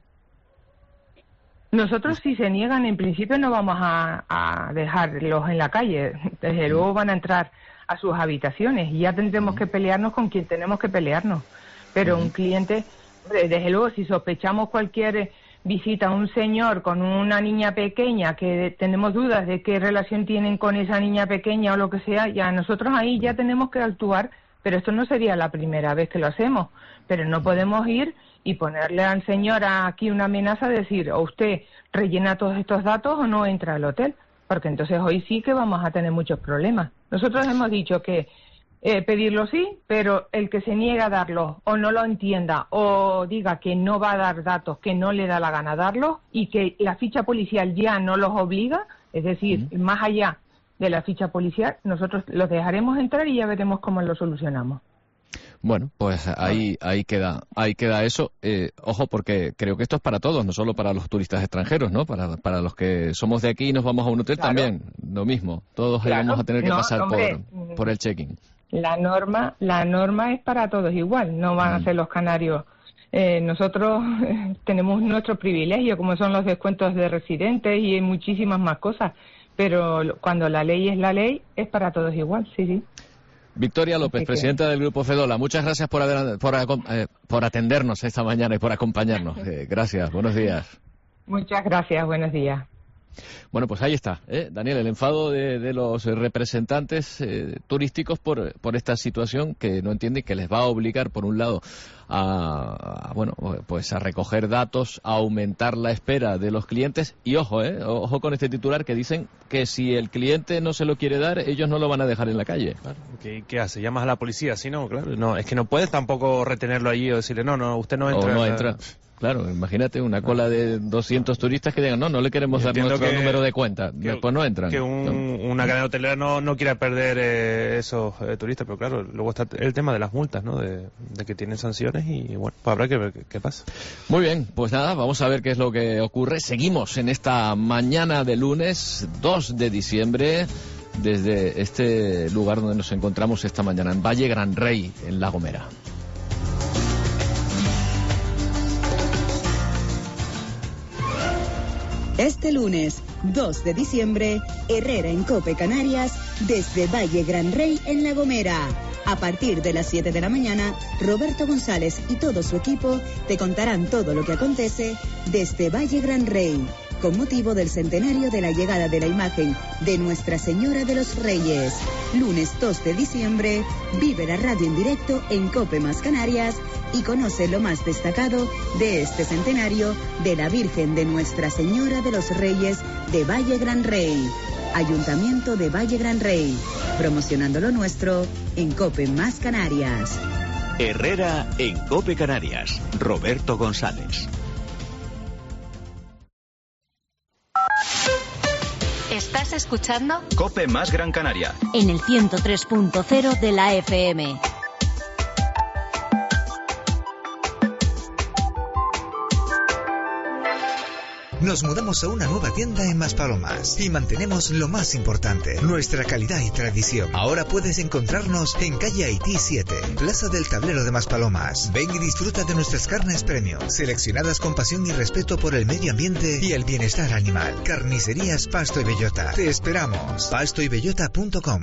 Nosotros si se niegan en principio no vamos a, a dejarlos en la calle. Desde luego van a entrar a sus habitaciones y ya tendremos que pelearnos con quien tenemos que pelearnos. Pero un cliente, desde luego si sospechamos cualquier visita a un señor con una niña pequeña que tenemos dudas de qué relación tienen con esa niña pequeña o lo que sea, ya nosotros ahí ya tenemos que actuar. Pero esto no sería la primera vez que lo hacemos. Pero no podemos ir y ponerle al señor aquí una amenaza de decir, o usted rellena todos estos datos o no entra al hotel. Porque entonces hoy sí que vamos a tener muchos problemas. Nosotros hemos dicho que eh, pedirlo sí, pero el que se niega a darlo o no lo entienda o diga que no va a dar datos, que no le da la gana darlos y que la ficha policial ya no los obliga, es decir, uh-huh. más allá de la ficha policial, nosotros los dejaremos entrar y ya veremos cómo lo solucionamos.
Bueno, pues ahí ahí queda ahí queda eso. Eh, ojo, porque creo que esto es para todos, no solo para los turistas extranjeros, ¿no? Para para los que somos de aquí y nos vamos a un hotel claro. también, lo mismo. Todos claro. ahí vamos a tener que no, pasar hombre, por, por el check-in.
La norma la norma es para todos igual, no van mm. a ser los canarios. Eh, nosotros eh, tenemos nuestro privilegio, como son los descuentos de residentes y muchísimas más cosas. Pero cuando la ley es la ley, es para todos igual, sí, sí.
Victoria López, presidenta del Grupo Fedola, muchas gracias por, por, eh, por atendernos esta mañana y por acompañarnos. Eh, gracias, buenos días.
Muchas gracias, buenos días.
Bueno, pues ahí está, ¿eh? Daniel, el enfado de, de los representantes eh, turísticos por, por esta situación que no entienden, que les va a obligar, por un lado, a, a bueno, pues a recoger datos, a aumentar la espera de los clientes y ojo, ¿eh? Ojo con este titular que dicen que si el cliente no se lo quiere dar, ellos no lo van a dejar en la calle.
Claro, ¿qué, qué hace? ¿Llamas a la policía? Sí, no, claro, no, es que no puedes tampoco retenerlo allí o decirle, no, no, usted no entra.
O no entra. Claro, imagínate una cola de doscientos turistas que digan, no, no le queremos dar nuestro
que,
número de cuenta, que, después no entran.
Que un,
no.
una cadena hotelera no, no quiera perder eh, esos eh, turistas, pero claro, luego está el tema de las multas, ¿no? De, de que tienen sanciones y bueno, pues habrá que ver qué, qué pasa.
Muy bien, pues nada, vamos a ver qué es lo que ocurre. Seguimos en esta mañana de lunes dos de diciembre desde este lugar donde nos encontramos esta mañana, en Valle Gran Rey, en La Gomera.
Este lunes, dos de diciembre, Herrera en Cope Canarias, desde Valle Gran Rey en La Gomera. A partir de las siete de la mañana, Roberto González y todo su equipo te contarán todo lo que acontece desde Valle Gran Rey, con motivo del centenario de la llegada de la imagen de Nuestra Señora de los Reyes. Lunes dos de diciembre, vive la radio en directo en Cope Más Canarias y conoce lo más destacado de este centenario de la Virgen de Nuestra Señora de los Reyes de Valle Gran Rey. Ayuntamiento de Valle Gran Rey, promocionando lo nuestro en Cope Más Canarias.
Herrera en Cope Canarias, Roberto González.
¿Estás escuchando?
Cope Más Gran Canaria.
En el ciento tres punto cero de la F M.
Nos mudamos a una nueva tienda en Maspalomas y mantenemos lo más importante, nuestra calidad y tradición. Ahora puedes encontrarnos en calle Haití siete, Plaza del Tablero de Maspalomas. Ven y disfruta de nuestras carnes premium, seleccionadas con pasión y respeto por el medio ambiente y el bienestar animal. Carnicerías Pasto y Bellota. Te esperamos. pasto y bellota punto com.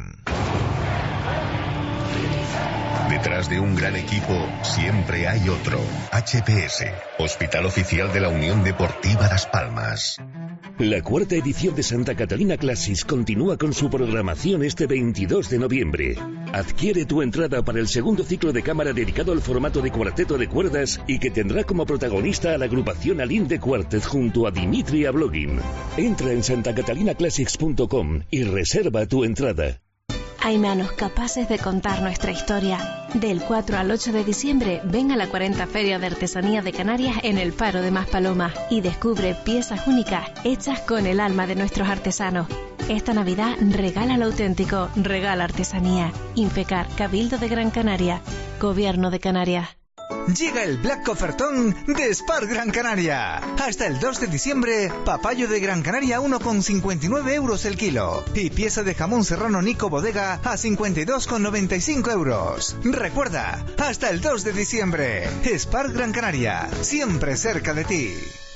Detrás de un gran equipo siempre hay otro. H P S, Hospital Oficial de la Unión Deportiva Las Palmas.
La cuarta edición de Santa Catalina Classics continúa con su programación este veintidós de noviembre. Adquiere tu entrada para el segundo ciclo de cámara dedicado al formato de cuarteto de cuerdas y que tendrá como protagonista a la agrupación Aline de Quartet junto a Dimitri Ablogin. Entra en santa catalina classics punto com y reserva tu entrada.
Hay manos capaces de contar nuestra historia. Del cuatro al ocho de diciembre, ven a la cuarenta Feria de Artesanía de Canarias en el Faro de Maspalomas y descubre piezas únicas hechas con el alma de nuestros artesanos. Esta Navidad regala lo auténtico, regala artesanía. Infecar, Cabildo de Gran Canaria, Gobierno de Canarias.
Llega el Black Ofertón de Spar Gran Canaria. Hasta el dos de diciembre, papayo de Gran Canaria uno con cincuenta y nueve euros el kilo. Y pieza de jamón serrano Nico Bodega a cincuenta y dos con noventa y cinco euros. Recuerda, hasta el dos de diciembre. Spar Gran Canaria, siempre cerca de ti.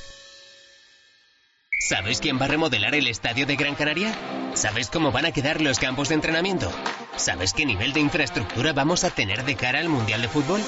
¿Sabes quién va a remodelar el estadio de Gran Canaria? ¿Sabes cómo van a quedar los campos de entrenamiento? ¿Sabes qué nivel de infraestructura vamos a tener de cara al Mundial de Fútbol?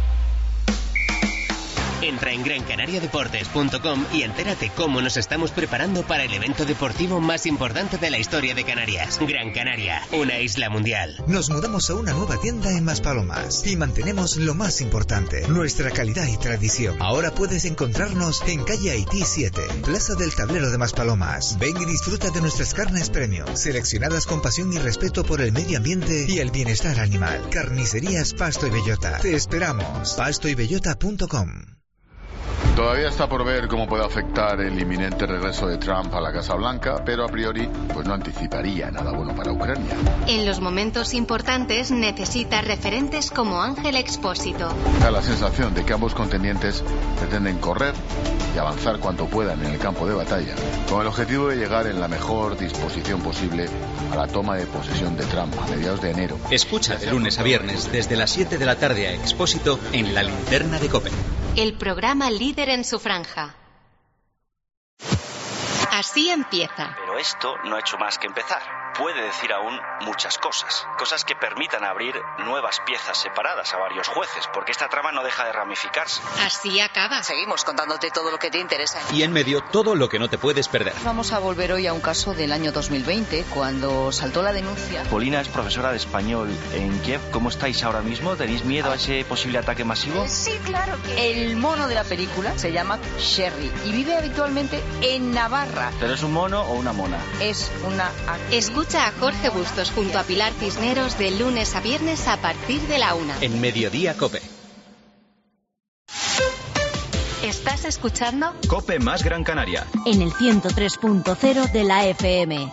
Entra en gran canaria deportes punto com y entérate cómo nos estamos preparando para el evento deportivo más importante de la historia de Canarias. Gran Canaria, una isla mundial.
Nos mudamos a una nueva tienda en Maspalomas y mantenemos lo más importante, nuestra calidad y tradición. Ahora puedes encontrarnos en calle Haití siete, Plaza del Tablero de Maspalomas. Ven y disfruta de nuestras carnes premium, seleccionadas con pasión y respeto por el medio ambiente y el bienestar animal. Carnicerías Pasto y Bellota. Te esperamos. pasto y bellota punto com.
Todavía está por ver cómo puede afectar el inminente regreso de Trump a la Casa Blanca, pero a priori pues no anticiparía nada bueno para Ucrania.
En los momentos importantes necesita referentes como Ángel Expósito.
Da la sensación de que ambos contendientes pretenden correr y avanzar cuanto puedan en el campo de batalla, con el objetivo de llegar en la mejor disposición posible a la toma de posesión de Trump a mediados de enero.
Escucha de lunes a viernes desde las siete de la tarde a Expósito en La Linterna de COPE.
El programa líder en su franja. Así empieza.
Pero esto no ha hecho más que empezar. Puede decir aún muchas cosas. Cosas que permitan abrir nuevas piezas separadas a varios jueces, porque esta trama no deja de ramificarse.
Así acaba.
Seguimos contándote todo lo que te interesa.
Y en medio, todo lo que no te puedes perder.
Vamos a volver hoy a un caso del año dos mil veinte, cuando saltó la denuncia.
Polina es profesora de español en Kiev. ¿Cómo estáis ahora mismo? ¿Tenéis miedo a ese posible ataque masivo?
Sí, claro que... El mono de la película se llama Sherry y vive habitualmente en Navarra.
¿Pero es un mono o una mona?
Es una...
Escucha a Jorge Bustos junto a Pilar Cisneros de lunes a viernes a partir de la una.
En Mediodía COPE.
¿Estás escuchando?
COPE más Gran Canaria.
En el ciento tres punto cero de la F M.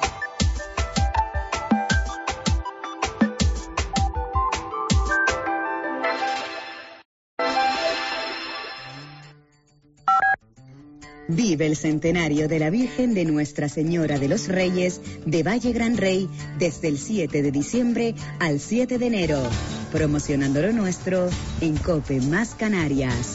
Vive el centenario de la Virgen de Nuestra Señora de los Reyes de Valle Gran Rey desde el siete de diciembre al siete de enero, promocionando lo nuestro en COPE más Canarias.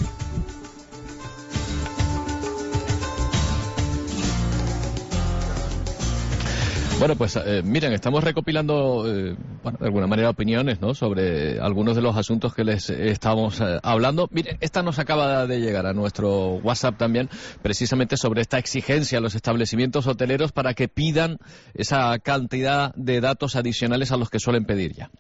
Bueno, pues eh, miren, estamos recopilando, eh, bueno, de alguna manera opiniones, ¿no?, sobre algunos de los asuntos que les estamos eh, hablando. Miren, esta nos acaba de llegar a nuestro WhatsApp también, precisamente sobre esta exigencia a los establecimientos hoteleros para que pidan esa cantidad de datos adicionales a los que suelen pedir ya.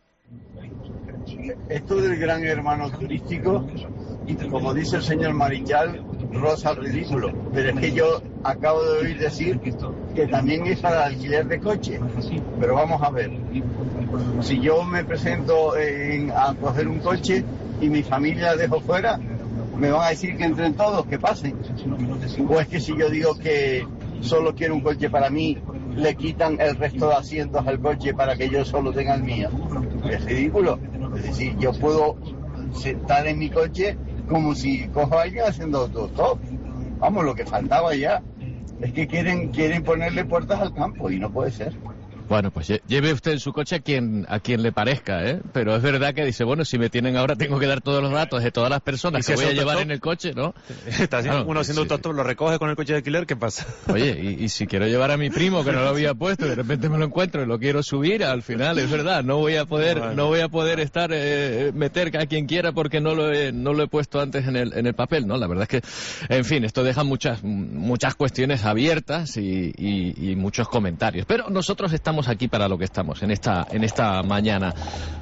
Esto del gran hermano turístico, como dice el señor Marichal, roza el ridículo, pero es que yo acabo de oír decir que también es para el alquiler de coche, pero vamos a ver, si yo me presento en, a coger un coche y mi familia dejo fuera, me van a decir que entren todos, que pasen, o es que si yo digo que solo quiero un coche para mí, le quitan el resto de asientos al coche para que yo solo tenga el mío. Es ridículo. Es decir, yo puedo sentar en mi coche como si cojo a alguien haciendo autostop. Vamos, lo que faltaba ya es que quieren quieren ponerle puertas al campo y no puede ser.
Bueno, pues lleve usted en su coche a quien a quien le parezca, ¿eh? Pero es verdad que dice, bueno, si me tienen ahora tengo que dar todos los datos de todas las personas que voy a llevar en el coche, ¿no?
Está haciendo,
claro,
uno haciendo
sí.
autostop, lo recoge con el coche de alquiler, ¿qué pasa?
Oye, y, y si quiero llevar a mi primo que no lo había puesto y de repente me lo encuentro y lo quiero subir, al final es verdad, no voy a poder bueno. no voy a poder estar eh, meter a quien quiera porque no lo he no lo he puesto antes en el en el papel, ¿no? La verdad es que, en fin, esto deja muchas muchas cuestiones abiertas y, y, y muchos comentarios, pero nosotros estamos aquí para lo que estamos en esta en esta mañana.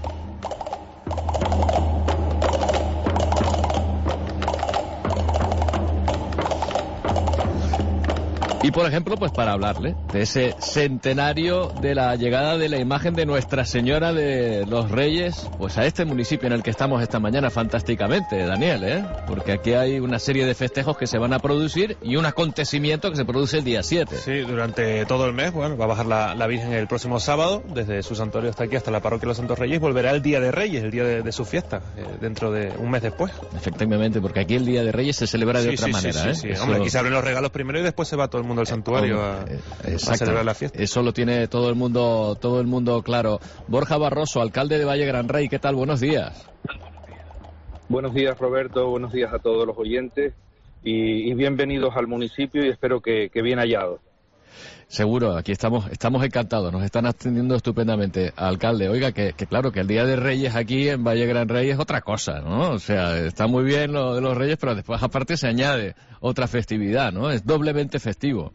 Y por ejemplo, pues para hablarle de ese centenario de la llegada de la imagen de Nuestra Señora de los Reyes, pues a este municipio en el que estamos esta mañana fantásticamente, Daniel, ¿eh? Porque aquí hay una serie de festejos que se van a producir y un acontecimiento que se produce el día siete.
Sí, durante todo el mes, bueno, va a bajar la, la Virgen el próximo sábado, desde su santuario hasta aquí, hasta la parroquia de los Santos Reyes, volverá el Día de Reyes, el día de, de su fiesta, eh, dentro de un mes después.
Efectivamente, porque aquí el Día de Reyes se celebra de
sí,
otra
sí,
manera,
sí,
¿eh?
sí, sí.
Eso...
Hombre, aquí se abren los regalos primero y después se va todo el mundo al santuario a,
eh,
a celebrar la fiesta.
Eso lo tiene todo el mundo, todo el mundo claro. Borja Barroso, alcalde de Valle Gran Rey, ¿qué tal? Buenos días.
Buenos días, Roberto, buenos días a todos los oyentes y, y bienvenidos al municipio y espero que, que bien hallados.
Seguro, aquí estamos estamos encantados, nos están atendiendo estupendamente. Alcalde, oiga, que, que claro, que el Día de Reyes aquí en Valle Gran Rey es otra cosa, ¿no? O sea, está muy bien lo de los Reyes, pero después aparte se añade otra festividad, ¿no? Es doblemente festivo.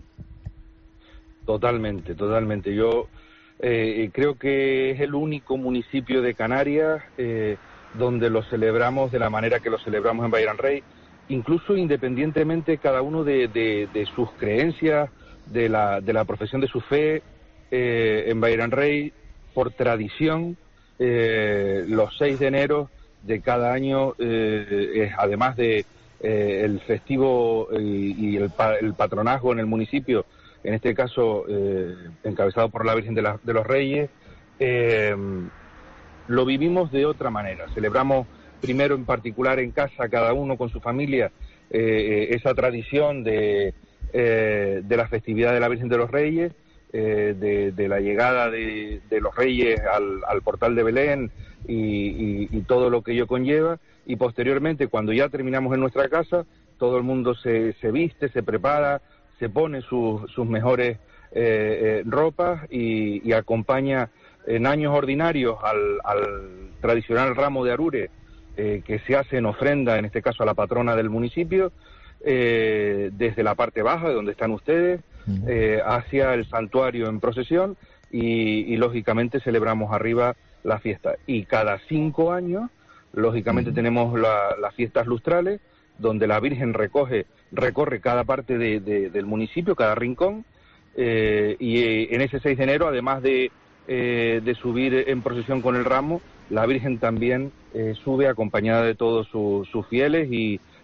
Totalmente, totalmente. Yo eh, creo que es el único municipio de Canarias eh, donde lo celebramos de la manera que lo celebramos en Valle Gran Rey, incluso independientemente cada uno de, de, de sus creencias, de la, de la profesión de su fe. Eh, en Valle Gran Rey, por tradición, eh, los seis de enero de cada año, eh, es, además de eh, el festivo y, y el, el patronazgo en el municipio, en este caso eh, encabezado por la Virgen de, la, de los Reyes, eh, lo vivimos de otra manera. Celebramos primero en particular en casa, cada uno con su familia, eh, esa tradición de, eh, de la festividad de la Virgen de los Reyes, eh, de, de la llegada de, de los Reyes al, al portal de Belén y, y, y todo lo que ello conlleva, y posteriormente, cuando ya terminamos en nuestra casa, todo el mundo se, se viste, se prepara, se pone sus, sus mejores eh, eh, ropas y, y acompaña en años ordinarios al, al tradicional ramo de arure eh, que se hace en ofrenda, en este caso a la patrona del municipio, eh, desde la parte baja, de donde están ustedes, eh, hacia el santuario en procesión y, y lógicamente celebramos arriba la fiesta. Y cada cinco años, lógicamente uh-huh. tenemos la, las fiestas lustrales, donde la Virgen recoge, recorre cada parte de, de, del municipio, cada rincón, eh, y eh, en ese seis de enero, además de, eh, de subir en procesión con el ramo, la Virgen también eh, sube acompañada de todos su, sus fieles y,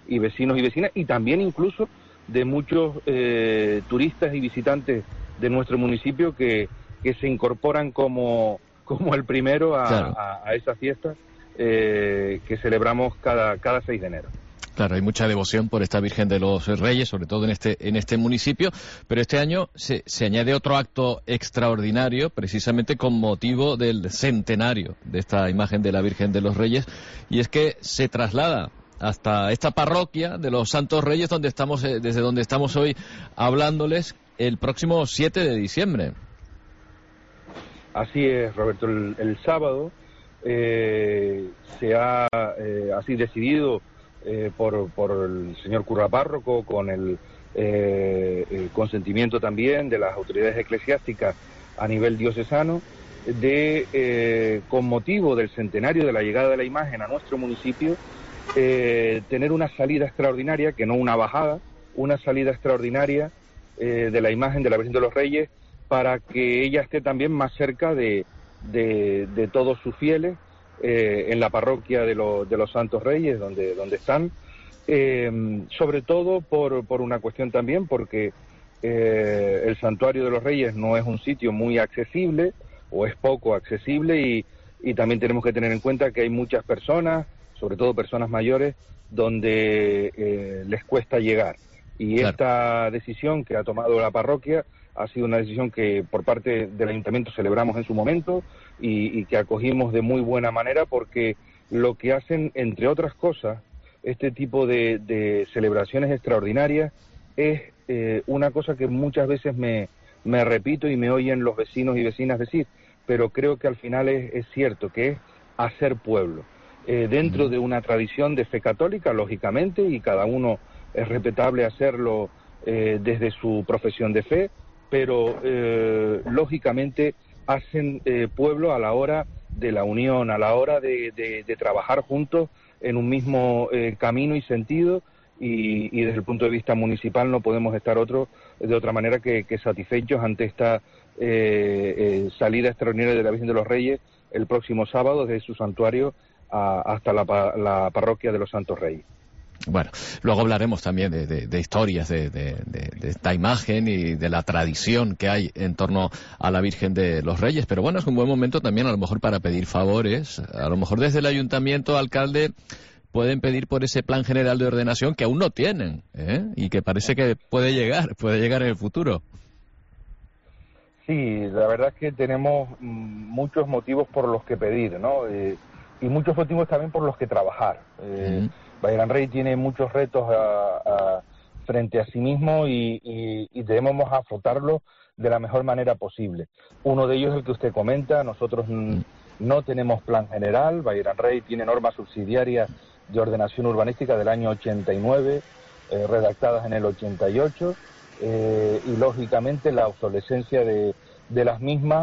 y vecinos y vecinas, y también incluso de muchos eh, turistas y visitantes de nuestro municipio que, que se incorporan como, como el primero a, claro. a, a esa fiesta eh, que celebramos cada, cada seis de enero.
Claro, hay mucha devoción por esta Virgen de los Reyes, sobre todo en este en este municipio, pero este año se, se añade otro acto extraordinario, precisamente con motivo del centenario de esta imagen de la Virgen de los Reyes, y es que se traslada hasta esta parroquia de los Santos Reyes, donde estamos eh, desde donde estamos hoy hablándoles, el próximo siete de diciembre.
Así es, Roberto, el, el sábado eh, se ha eh, así decidido Eh, por, por el señor cura párroco, con el, eh, el consentimiento también de las autoridades eclesiásticas a nivel diocesano, de eh, con motivo del centenario de la llegada de la imagen a nuestro municipio, eh, tener una salida extraordinaria, que no una bajada, una salida extraordinaria eh, de la imagen de la Virgen de los Reyes, para que ella esté también más cerca de, de, de todos sus fieles, Eh, en la parroquia de, lo, de los Santos Reyes, donde, donde están, eh, sobre todo por, por una cuestión también, porque eh, el Santuario de los Reyes no es un sitio muy accesible, o es poco accesible, y, y también tenemos que tener en cuenta que hay muchas personas, sobre todo personas mayores, donde eh, les cuesta llegar. Y claro. Esta decisión que ha tomado la parroquia ha sido una decisión que por parte del ayuntamiento celebramos en su momento y, y que acogimos de muy buena manera, porque lo que hacen, entre otras cosas, este tipo de, de celebraciones extraordinarias es eh, una cosa que muchas veces me, me repito y me oyen los vecinos y vecinas decir, pero creo que al final es, es cierto, que es hacer pueblo. Eh, dentro de una tradición de fe católica, lógicamente, y cada uno es respetable hacerlo eh, desde su profesión de fe, pero eh, lógicamente hacen eh, pueblo a la hora de la unión, a la hora de, de, de trabajar juntos en un mismo eh, camino y sentido, y, y desde el punto de vista municipal no podemos estar otro de otra manera que, que satisfechos ante esta eh, eh, salida extraordinaria de la Virgen de los Reyes el próximo sábado desde su santuario a, hasta la, la parroquia de los Santos Reyes.
Bueno, luego hablaremos también de, de, de historias de, de, de, de esta imagen y de la tradición que hay en torno a la Virgen de los Reyes, pero bueno, es un buen momento también a lo mejor para pedir favores. A lo mejor desde el ayuntamiento, alcalde, pueden pedir por ese plan general de ordenación que aún no tienen, ¿eh? Y que parece que puede llegar, puede llegar en el futuro.
Sí, la verdad es que tenemos muchos motivos por los que pedir, ¿no? Eh, y muchos motivos también por los que trabajar. Eh, mm. Valle Gran Rey tiene muchos retos a, a, frente a sí mismo y, y, y debemos afrontarlos de la mejor manera posible. Uno de ellos es el que usted comenta. Nosotros mm. no tenemos plan general. Valle Gran Rey tiene normas subsidiarias de ordenación urbanística del año ochenta y nueve, eh, redactadas en el ochenta y ocho, eh, y lógicamente la obsolescencia de, de las mismas,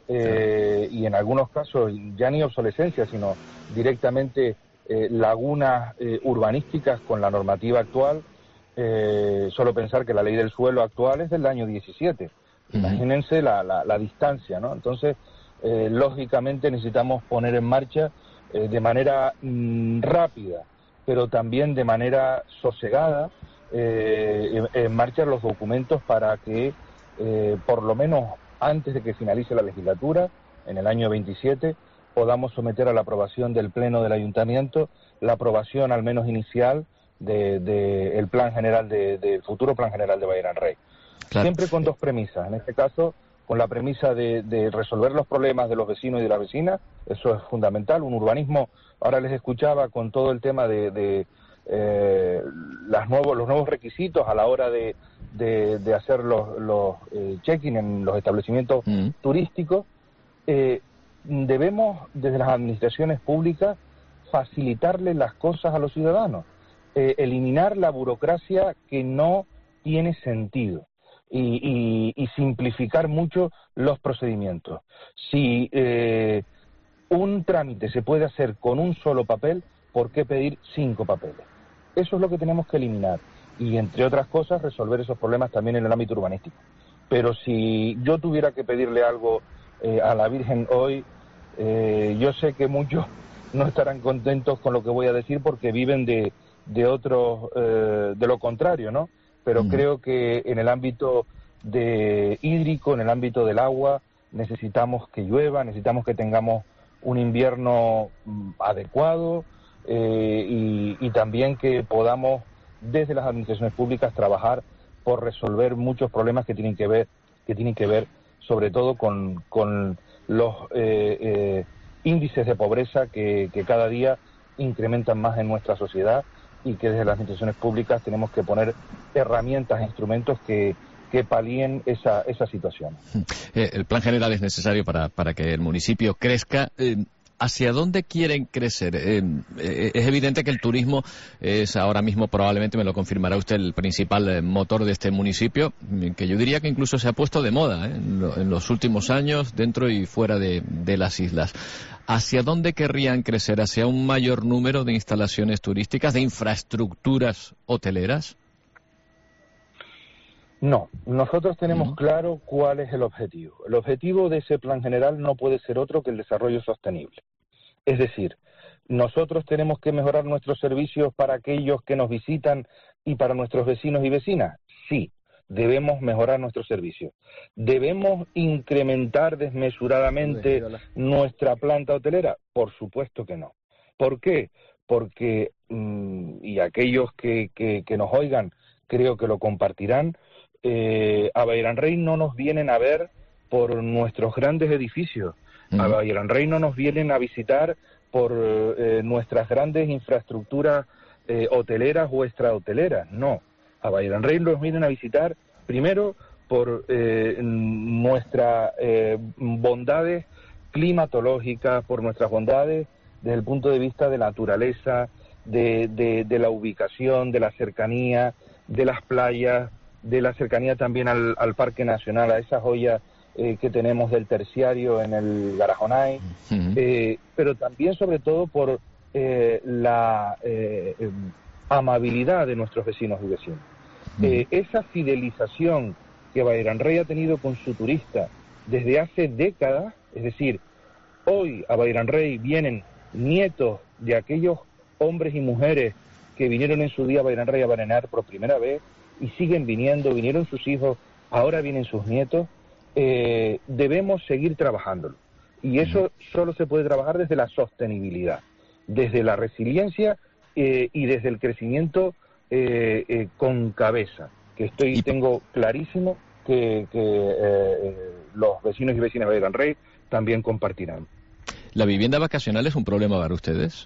eh, y en algunos casos ya ni obsolescencia, sino directamente Eh, lagunas eh, urbanísticas con la normativa actual. Eh, solo pensar que la ley del suelo actual es del año diecisiete. Uh-huh. Imagínense la, la, la distancia, ¿no? Entonces, eh, lógicamente necesitamos poner en marcha eh, de manera mm, rápida, pero también de manera sosegada, eh, en, en marcha los documentos para que, eh, por lo menos antes de que finalice la legislatura, en el año veintisiete, podamos someter a la aprobación del Pleno del Ayuntamiento la aprobación al menos inicial de, de el plan general de, del futuro plan general de Valle Gran Rey. Claro. Siempre con dos premisas, en este caso con la premisa de, de resolver los problemas de los vecinos y de las vecinas, eso es fundamental, un urbanismo, ahora les escuchaba con todo el tema de, de eh, las nuevos, los nuevos requisitos a la hora de, de, de hacer los, los eh, check-in en los establecimientos mm. turísticos. eh, Debemos, desde las administraciones públicas, facilitarle las cosas a los ciudadanos, eh, eliminar la burocracia que no tiene sentido y, y, y simplificar mucho los procedimientos. Si eh, un trámite se puede hacer con un solo papel, ¿por qué pedir cinco papeles? Eso es lo que tenemos que eliminar y, entre otras cosas, resolver esos problemas también en el ámbito urbanístico. Pero si yo tuviera que pedirle algo Eh, a la Virgen hoy, eh, yo sé que muchos no estarán contentos con lo que voy a decir porque viven de, de otros, eh, de lo contrario, ¿no? Pero mm. creo que en el ámbito de hídrico, en el ámbito del agua, necesitamos que llueva, necesitamos que tengamos un invierno adecuado eh, y, y también que podamos desde las administraciones públicas trabajar por resolver muchos problemas que tienen que ver que tienen que ver sobre todo con, con los eh, eh, índices de pobreza que, que cada día incrementan más en nuestra sociedad y que desde las administraciones públicas tenemos que poner herramientas e instrumentos que que palíen esa, esa situación.
Eh, el plan general es necesario para, para que el municipio crezca. Eh, ¿Hacia dónde quieren crecer? Eh, eh, es evidente que el turismo es ahora mismo, probablemente me lo confirmará usted, el principal eh, motor de este municipio, que yo diría que incluso se ha puesto de moda eh, en, lo, en los últimos años, dentro y fuera de, de las islas. ¿Hacia dónde querrían crecer? ¿Hacia un mayor número de instalaciones turísticas, de infraestructuras hoteleras?
No, nosotros tenemos uh-huh. claro cuál es el objetivo. El objetivo de ese plan general no puede ser otro que el desarrollo sostenible. Es decir, nosotros tenemos que mejorar nuestros servicios para aquellos que nos visitan y para nuestros vecinos y vecinas. Sí, debemos mejorar nuestros servicios. ¿Debemos incrementar desmesuradamente nuestra planta hotelera? Por supuesto que no. ¿Por qué? Porque, mmm, y aquellos que, que, que nos oigan creo que lo compartirán, Eh, a Bahiran Rey no nos vienen a ver por nuestros grandes edificios, uh-huh. a Bahiran Rey no nos vienen a visitar por eh, nuestras grandes infraestructuras eh, hoteleras o extrahoteleras, no, a Bahiran Rey nos vienen a visitar primero por eh, nuestras eh, bondades climatológicas, por nuestras bondades desde el punto de vista de la naturaleza, de, de, de la ubicación, de la cercanía, de las playas, de la cercanía también al, al Parque Nacional, a esa joya eh, que tenemos del terciario en el Garajonay, uh-huh. eh, pero también sobre todo por eh, la eh, eh, amabilidad de nuestros vecinos y vecinas. Uh-huh. Eh, esa fidelización que Bahiran Rey ha tenido con su turista desde hace décadas, es decir, hoy a Bahiran Rey vienen nietos de aquellos hombres y mujeres que vinieron en su día a Bahiran Rey a veranear por primera vez, y siguen viniendo, vinieron sus hijos, ahora vienen sus nietos, eh, debemos seguir trabajándolo. Y eso solo se puede trabajar desde la sostenibilidad, desde la resiliencia eh, y desde el crecimiento eh, eh, con cabeza, que estoy tengo clarísimo que, que eh, los vecinos y vecinas de Bahiran Rey también compartirán.
¿La vivienda vacacional es un problema para ustedes?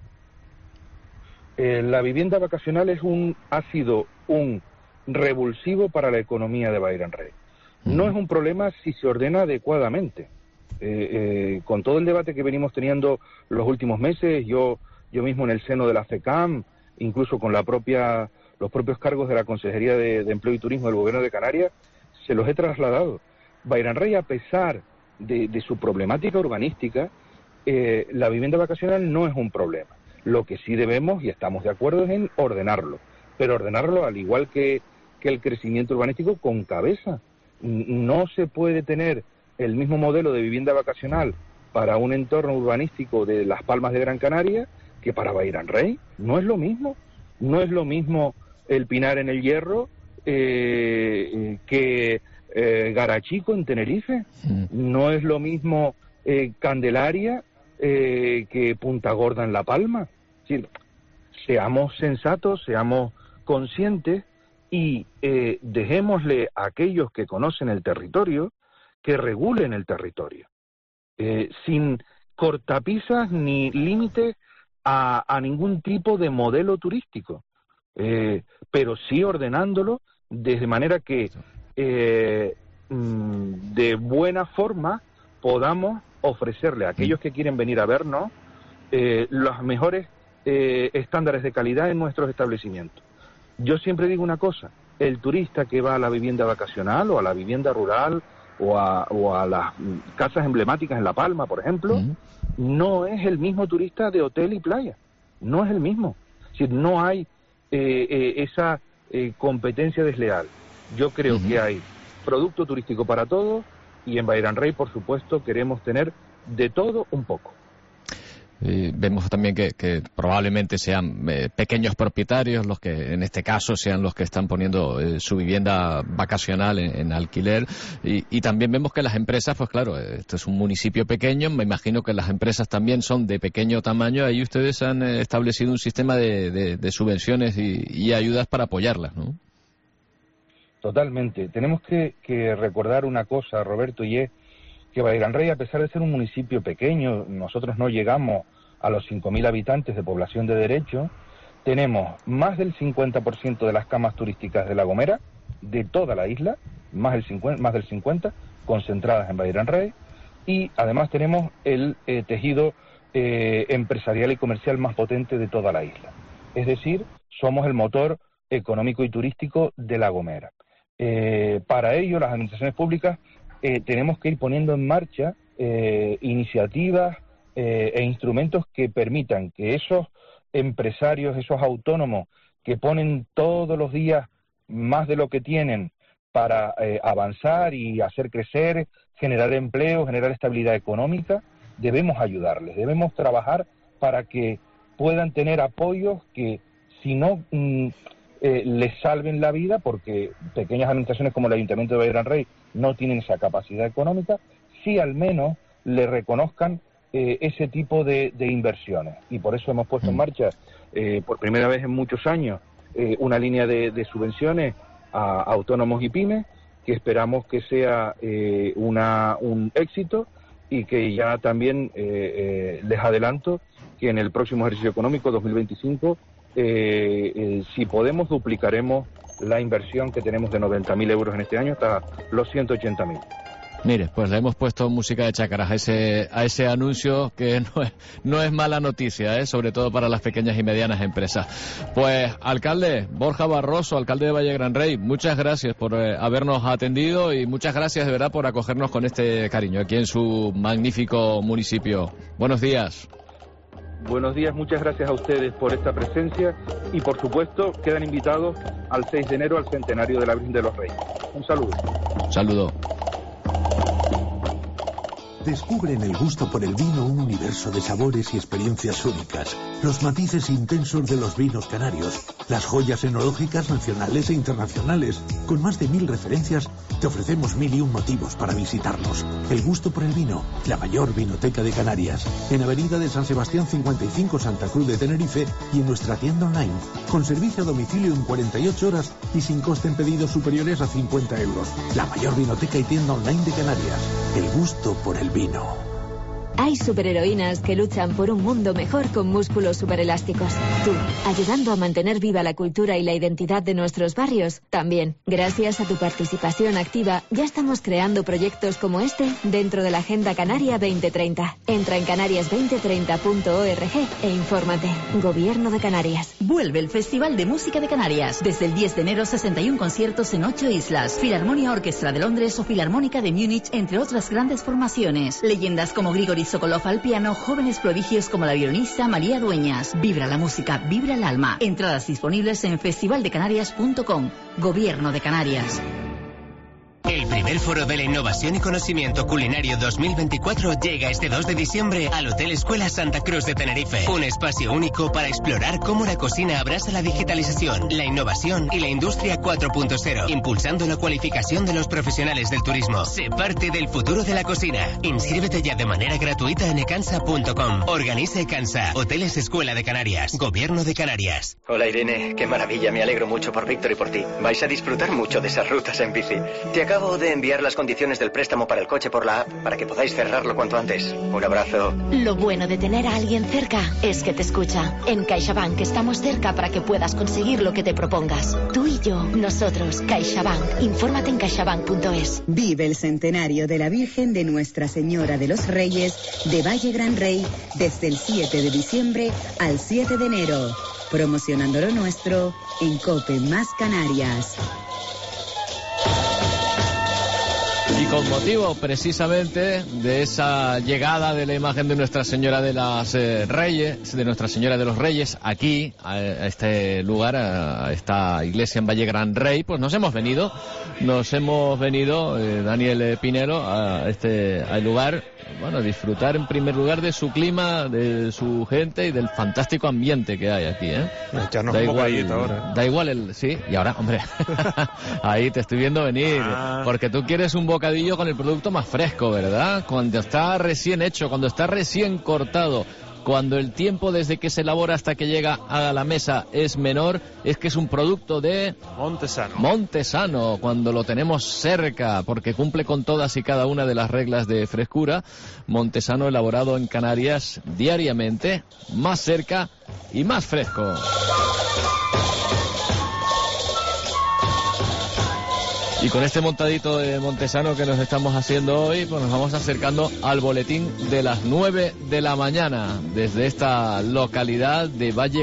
Eh, la vivienda vacacional es un ha sido un revulsivo para la economía de Bahiran Rey. No es un problema si se ordena adecuadamente. Eh, eh, con todo el debate que venimos teniendo los últimos meses, yo yo mismo en el seno de la FECAM, incluso con la propia los propios cargos de la Consejería de, de Empleo y Turismo del Gobierno de Canarias, se los he trasladado. Bahiran Rey, a pesar de, de su problemática urbanística, eh, la vivienda vacacional no es un problema. Lo que sí debemos, y estamos de acuerdo, es en ordenarlo, pero ordenarlo al igual que que el crecimiento urbanístico con cabeza. No se puede tener el mismo modelo de vivienda vacacional para un entorno urbanístico de Las Palmas de Gran Canaria que para Bahiran Rey. No es lo mismo. No es lo mismo el Pinar en el Hierro eh, que eh, Garachico en Tenerife. Mm. No es lo mismo eh, Candelaria eh, que Punta Gorda en La Palma. Es decir, seamos sensatos, seamos conscientes y eh, dejémosle a aquellos que conocen el territorio que regulen el territorio, eh, sin cortapisas ni límites a, a ningún tipo de modelo turístico, eh, pero sí ordenándolo de manera que eh, de buena forma podamos ofrecerle a aquellos que quieren venir a vernos eh, los mejores eh, estándares de calidad en nuestros establecimientos. Yo siempre digo una cosa, el turista que va a la vivienda vacacional o a la vivienda rural o a, o a las casas emblemáticas en La Palma, por ejemplo, uh-huh. no es el mismo turista de hotel y playa, no es el mismo. Es decir, no hay eh, eh, esa eh, competencia desleal. Yo creo uh-huh. que hay producto turístico para todos y en Bahiran Rey, por supuesto, queremos tener de todo un poco.
Y vemos también que, que probablemente sean eh, pequeños propietarios los que, en este caso, sean los que están poniendo eh, su vivienda vacacional en, en alquiler. Y, y también vemos que las empresas, pues claro, este es un municipio pequeño, me imagino que las empresas también son de pequeño tamaño. Ahí ustedes han eh, establecido un sistema de, de, de subvenciones y, y ayudas para apoyarlas, ¿no?
Totalmente. Tenemos que, que recordar una cosa, Roberto, y es que Valle Gran Rey, a pesar de ser un municipio pequeño, nosotros no llegamos a los cinco mil habitantes de población de derecho, tenemos más del cincuenta por ciento de las camas turísticas de La Gomera, de toda la isla, más del cincuenta, más del cincuenta, concentradas en Valle Gran Rey, y además tenemos el eh, tejido eh, empresarial y comercial más potente de toda la isla. Es decir, somos el motor económico y turístico de La Gomera. Eh, para ello, las administraciones públicas Eh, tenemos que ir poniendo en marcha eh, iniciativas eh, e instrumentos que permitan que esos empresarios, esos autónomos que ponen todos los días más de lo que tienen para eh, avanzar y hacer crecer, generar empleo, generar estabilidad económica, debemos ayudarles, debemos trabajar para que puedan tener apoyos que, si no mm, eh, les salven la vida, porque pequeñas administraciones como el Ayuntamiento de Valle Gran Rey no tienen esa capacidad económica, sí al menos le reconozcan eh, ese tipo de, de inversiones. Y por eso hemos puesto en marcha, eh, por primera vez en muchos años, eh, una línea de, de subvenciones a autónomos y pymes, que esperamos que sea eh, una, un éxito, y que ya también eh, eh, les adelanto que en el próximo ejercicio económico dos mil veinticinco, eh, eh, si podemos, duplicaremos la inversión que tenemos de noventa mil euros en este año hasta los ciento ochenta mil.
Mire, pues le hemos puesto música de chácaras a ese, a ese anuncio, que no es, no es mala noticia, ¿eh? Sobre todo para las pequeñas y medianas empresas. Pues, alcalde Borja Barroso, alcalde de Valle Gran Rey, muchas gracias por eh, habernos atendido, y muchas gracias de verdad por acogernos con este cariño aquí en su magnífico municipio. Buenos días.
Buenos días, muchas gracias a ustedes por esta presencia, y por supuesto quedan invitados al seis de enero al centenario de la Virgen de los Reyes. Un saludo.
Un saludo.
Descubre en el gusto por el vino un universo de sabores y experiencias únicas, los matices intensos de los vinos canarios, las joyas enológicas nacionales e internacionales. Con más de mil referencias, te ofrecemos mil y un motivos para visitarnos. El gusto por el vino, la mayor vinoteca de Canarias, en Avenida de San Sebastián cincuenta y cinco, Santa Cruz de Tenerife, y en nuestra tienda online, con servicio a domicilio en cuarenta y ocho horas y sin coste en pedidos superiores a cincuenta euros. La mayor vinoteca y tienda online de Canarias. El gusto por el vino.
Hay superheroínas que luchan por un mundo mejor con músculos superelásticos. Tú, ayudando a mantener viva la cultura y la identidad de nuestros barrios, también. Gracias a tu participación activa, ya estamos creando proyectos como este dentro de la Agenda Canaria veinte treinta. Entra en canarias veinte treinta punto org e infórmate. Gobierno de Canarias.
Vuelve el Festival de Música de Canarias. Desde el diez de enero, sesenta y un conciertos en ocho islas. Filarmonia Orquestra de Londres o Filarmónica de Múnich, entre otras grandes formaciones. Leyendas como Grigori Sokolov al piano, jóvenes prodigios como la violinista María Dueñas. Vibra la música, vibra el alma. Entradas disponibles en festival de canarias punto com. Gobierno de Canarias.
El primer foro de la innovación y conocimiento culinario dos mil veinticuatro llega este dos de diciembre al Hotel Escuela Santa Cruz de Tenerife. Un espacio único para explorar cómo la cocina abraza la digitalización, la innovación y la industria cuatro punto cero, impulsando la cualificación de los profesionales del turismo. Sé parte del futuro de la cocina. Inscríbete ya de manera gratuita en ecansa punto com. Organiza Ecansa. Hoteles Escuela de Canarias. Gobierno de Canarias.
Hola Irene, qué maravilla, me alegro mucho por Víctor y por ti. Vais a disfrutar mucho de esas rutas en bici. Te acabo de enviar las condiciones del préstamo para el coche por la app para que podáis cerrarlo cuanto antes. Un abrazo.
Lo bueno de tener a alguien cerca es que te escucha. En CaixaBank estamos cerca para que puedas conseguir lo que te propongas. Tú y yo, nosotros, CaixaBank. Infórmate en caixabank punto es.
Vive el centenario de la Virgen de Nuestra Señora de los Reyes de Valle Gran Rey desde el siete de diciembre al siete de enero. Promocionando lo nuestro en COPE más Canarias.
Y
con motivo precisamente de esa llegada de la imagen de Nuestra Señora de las eh, Reyes, de Nuestra Señora de los Reyes, aquí, a, a este lugar, a, a esta iglesia en Valle Gran Rey, pues nos hemos venido, nos hemos venido, eh, Daniel Pinero, a este al lugar, bueno, disfrutar en primer lugar de su clima, de su gente y del fantástico ambiente que hay aquí, ¿eh?
Echarnos
Da
un
igual,
bocadito ahora.
da igual el, sí, y ahora, hombre, ahí te estoy viendo venir,
Ah.
porque tú quieres un bocadillo con el producto más fresco, ¿verdad? Cuando está recién hecho, cuando está recién cortado, cuando el tiempo desde que se elabora hasta que llega a la mesa es menor, es que es un producto de
Montesano.
Montesano, cuando lo tenemos cerca, porque cumple con todas y cada una de las reglas de frescura. Montesano elaborado en Canarias diariamente, más cerca y más fresco. Y con este montadito de Montesano que nos estamos haciendo hoy, pues nos vamos acercando al boletín de las nueve de la mañana desde esta localidad de Valle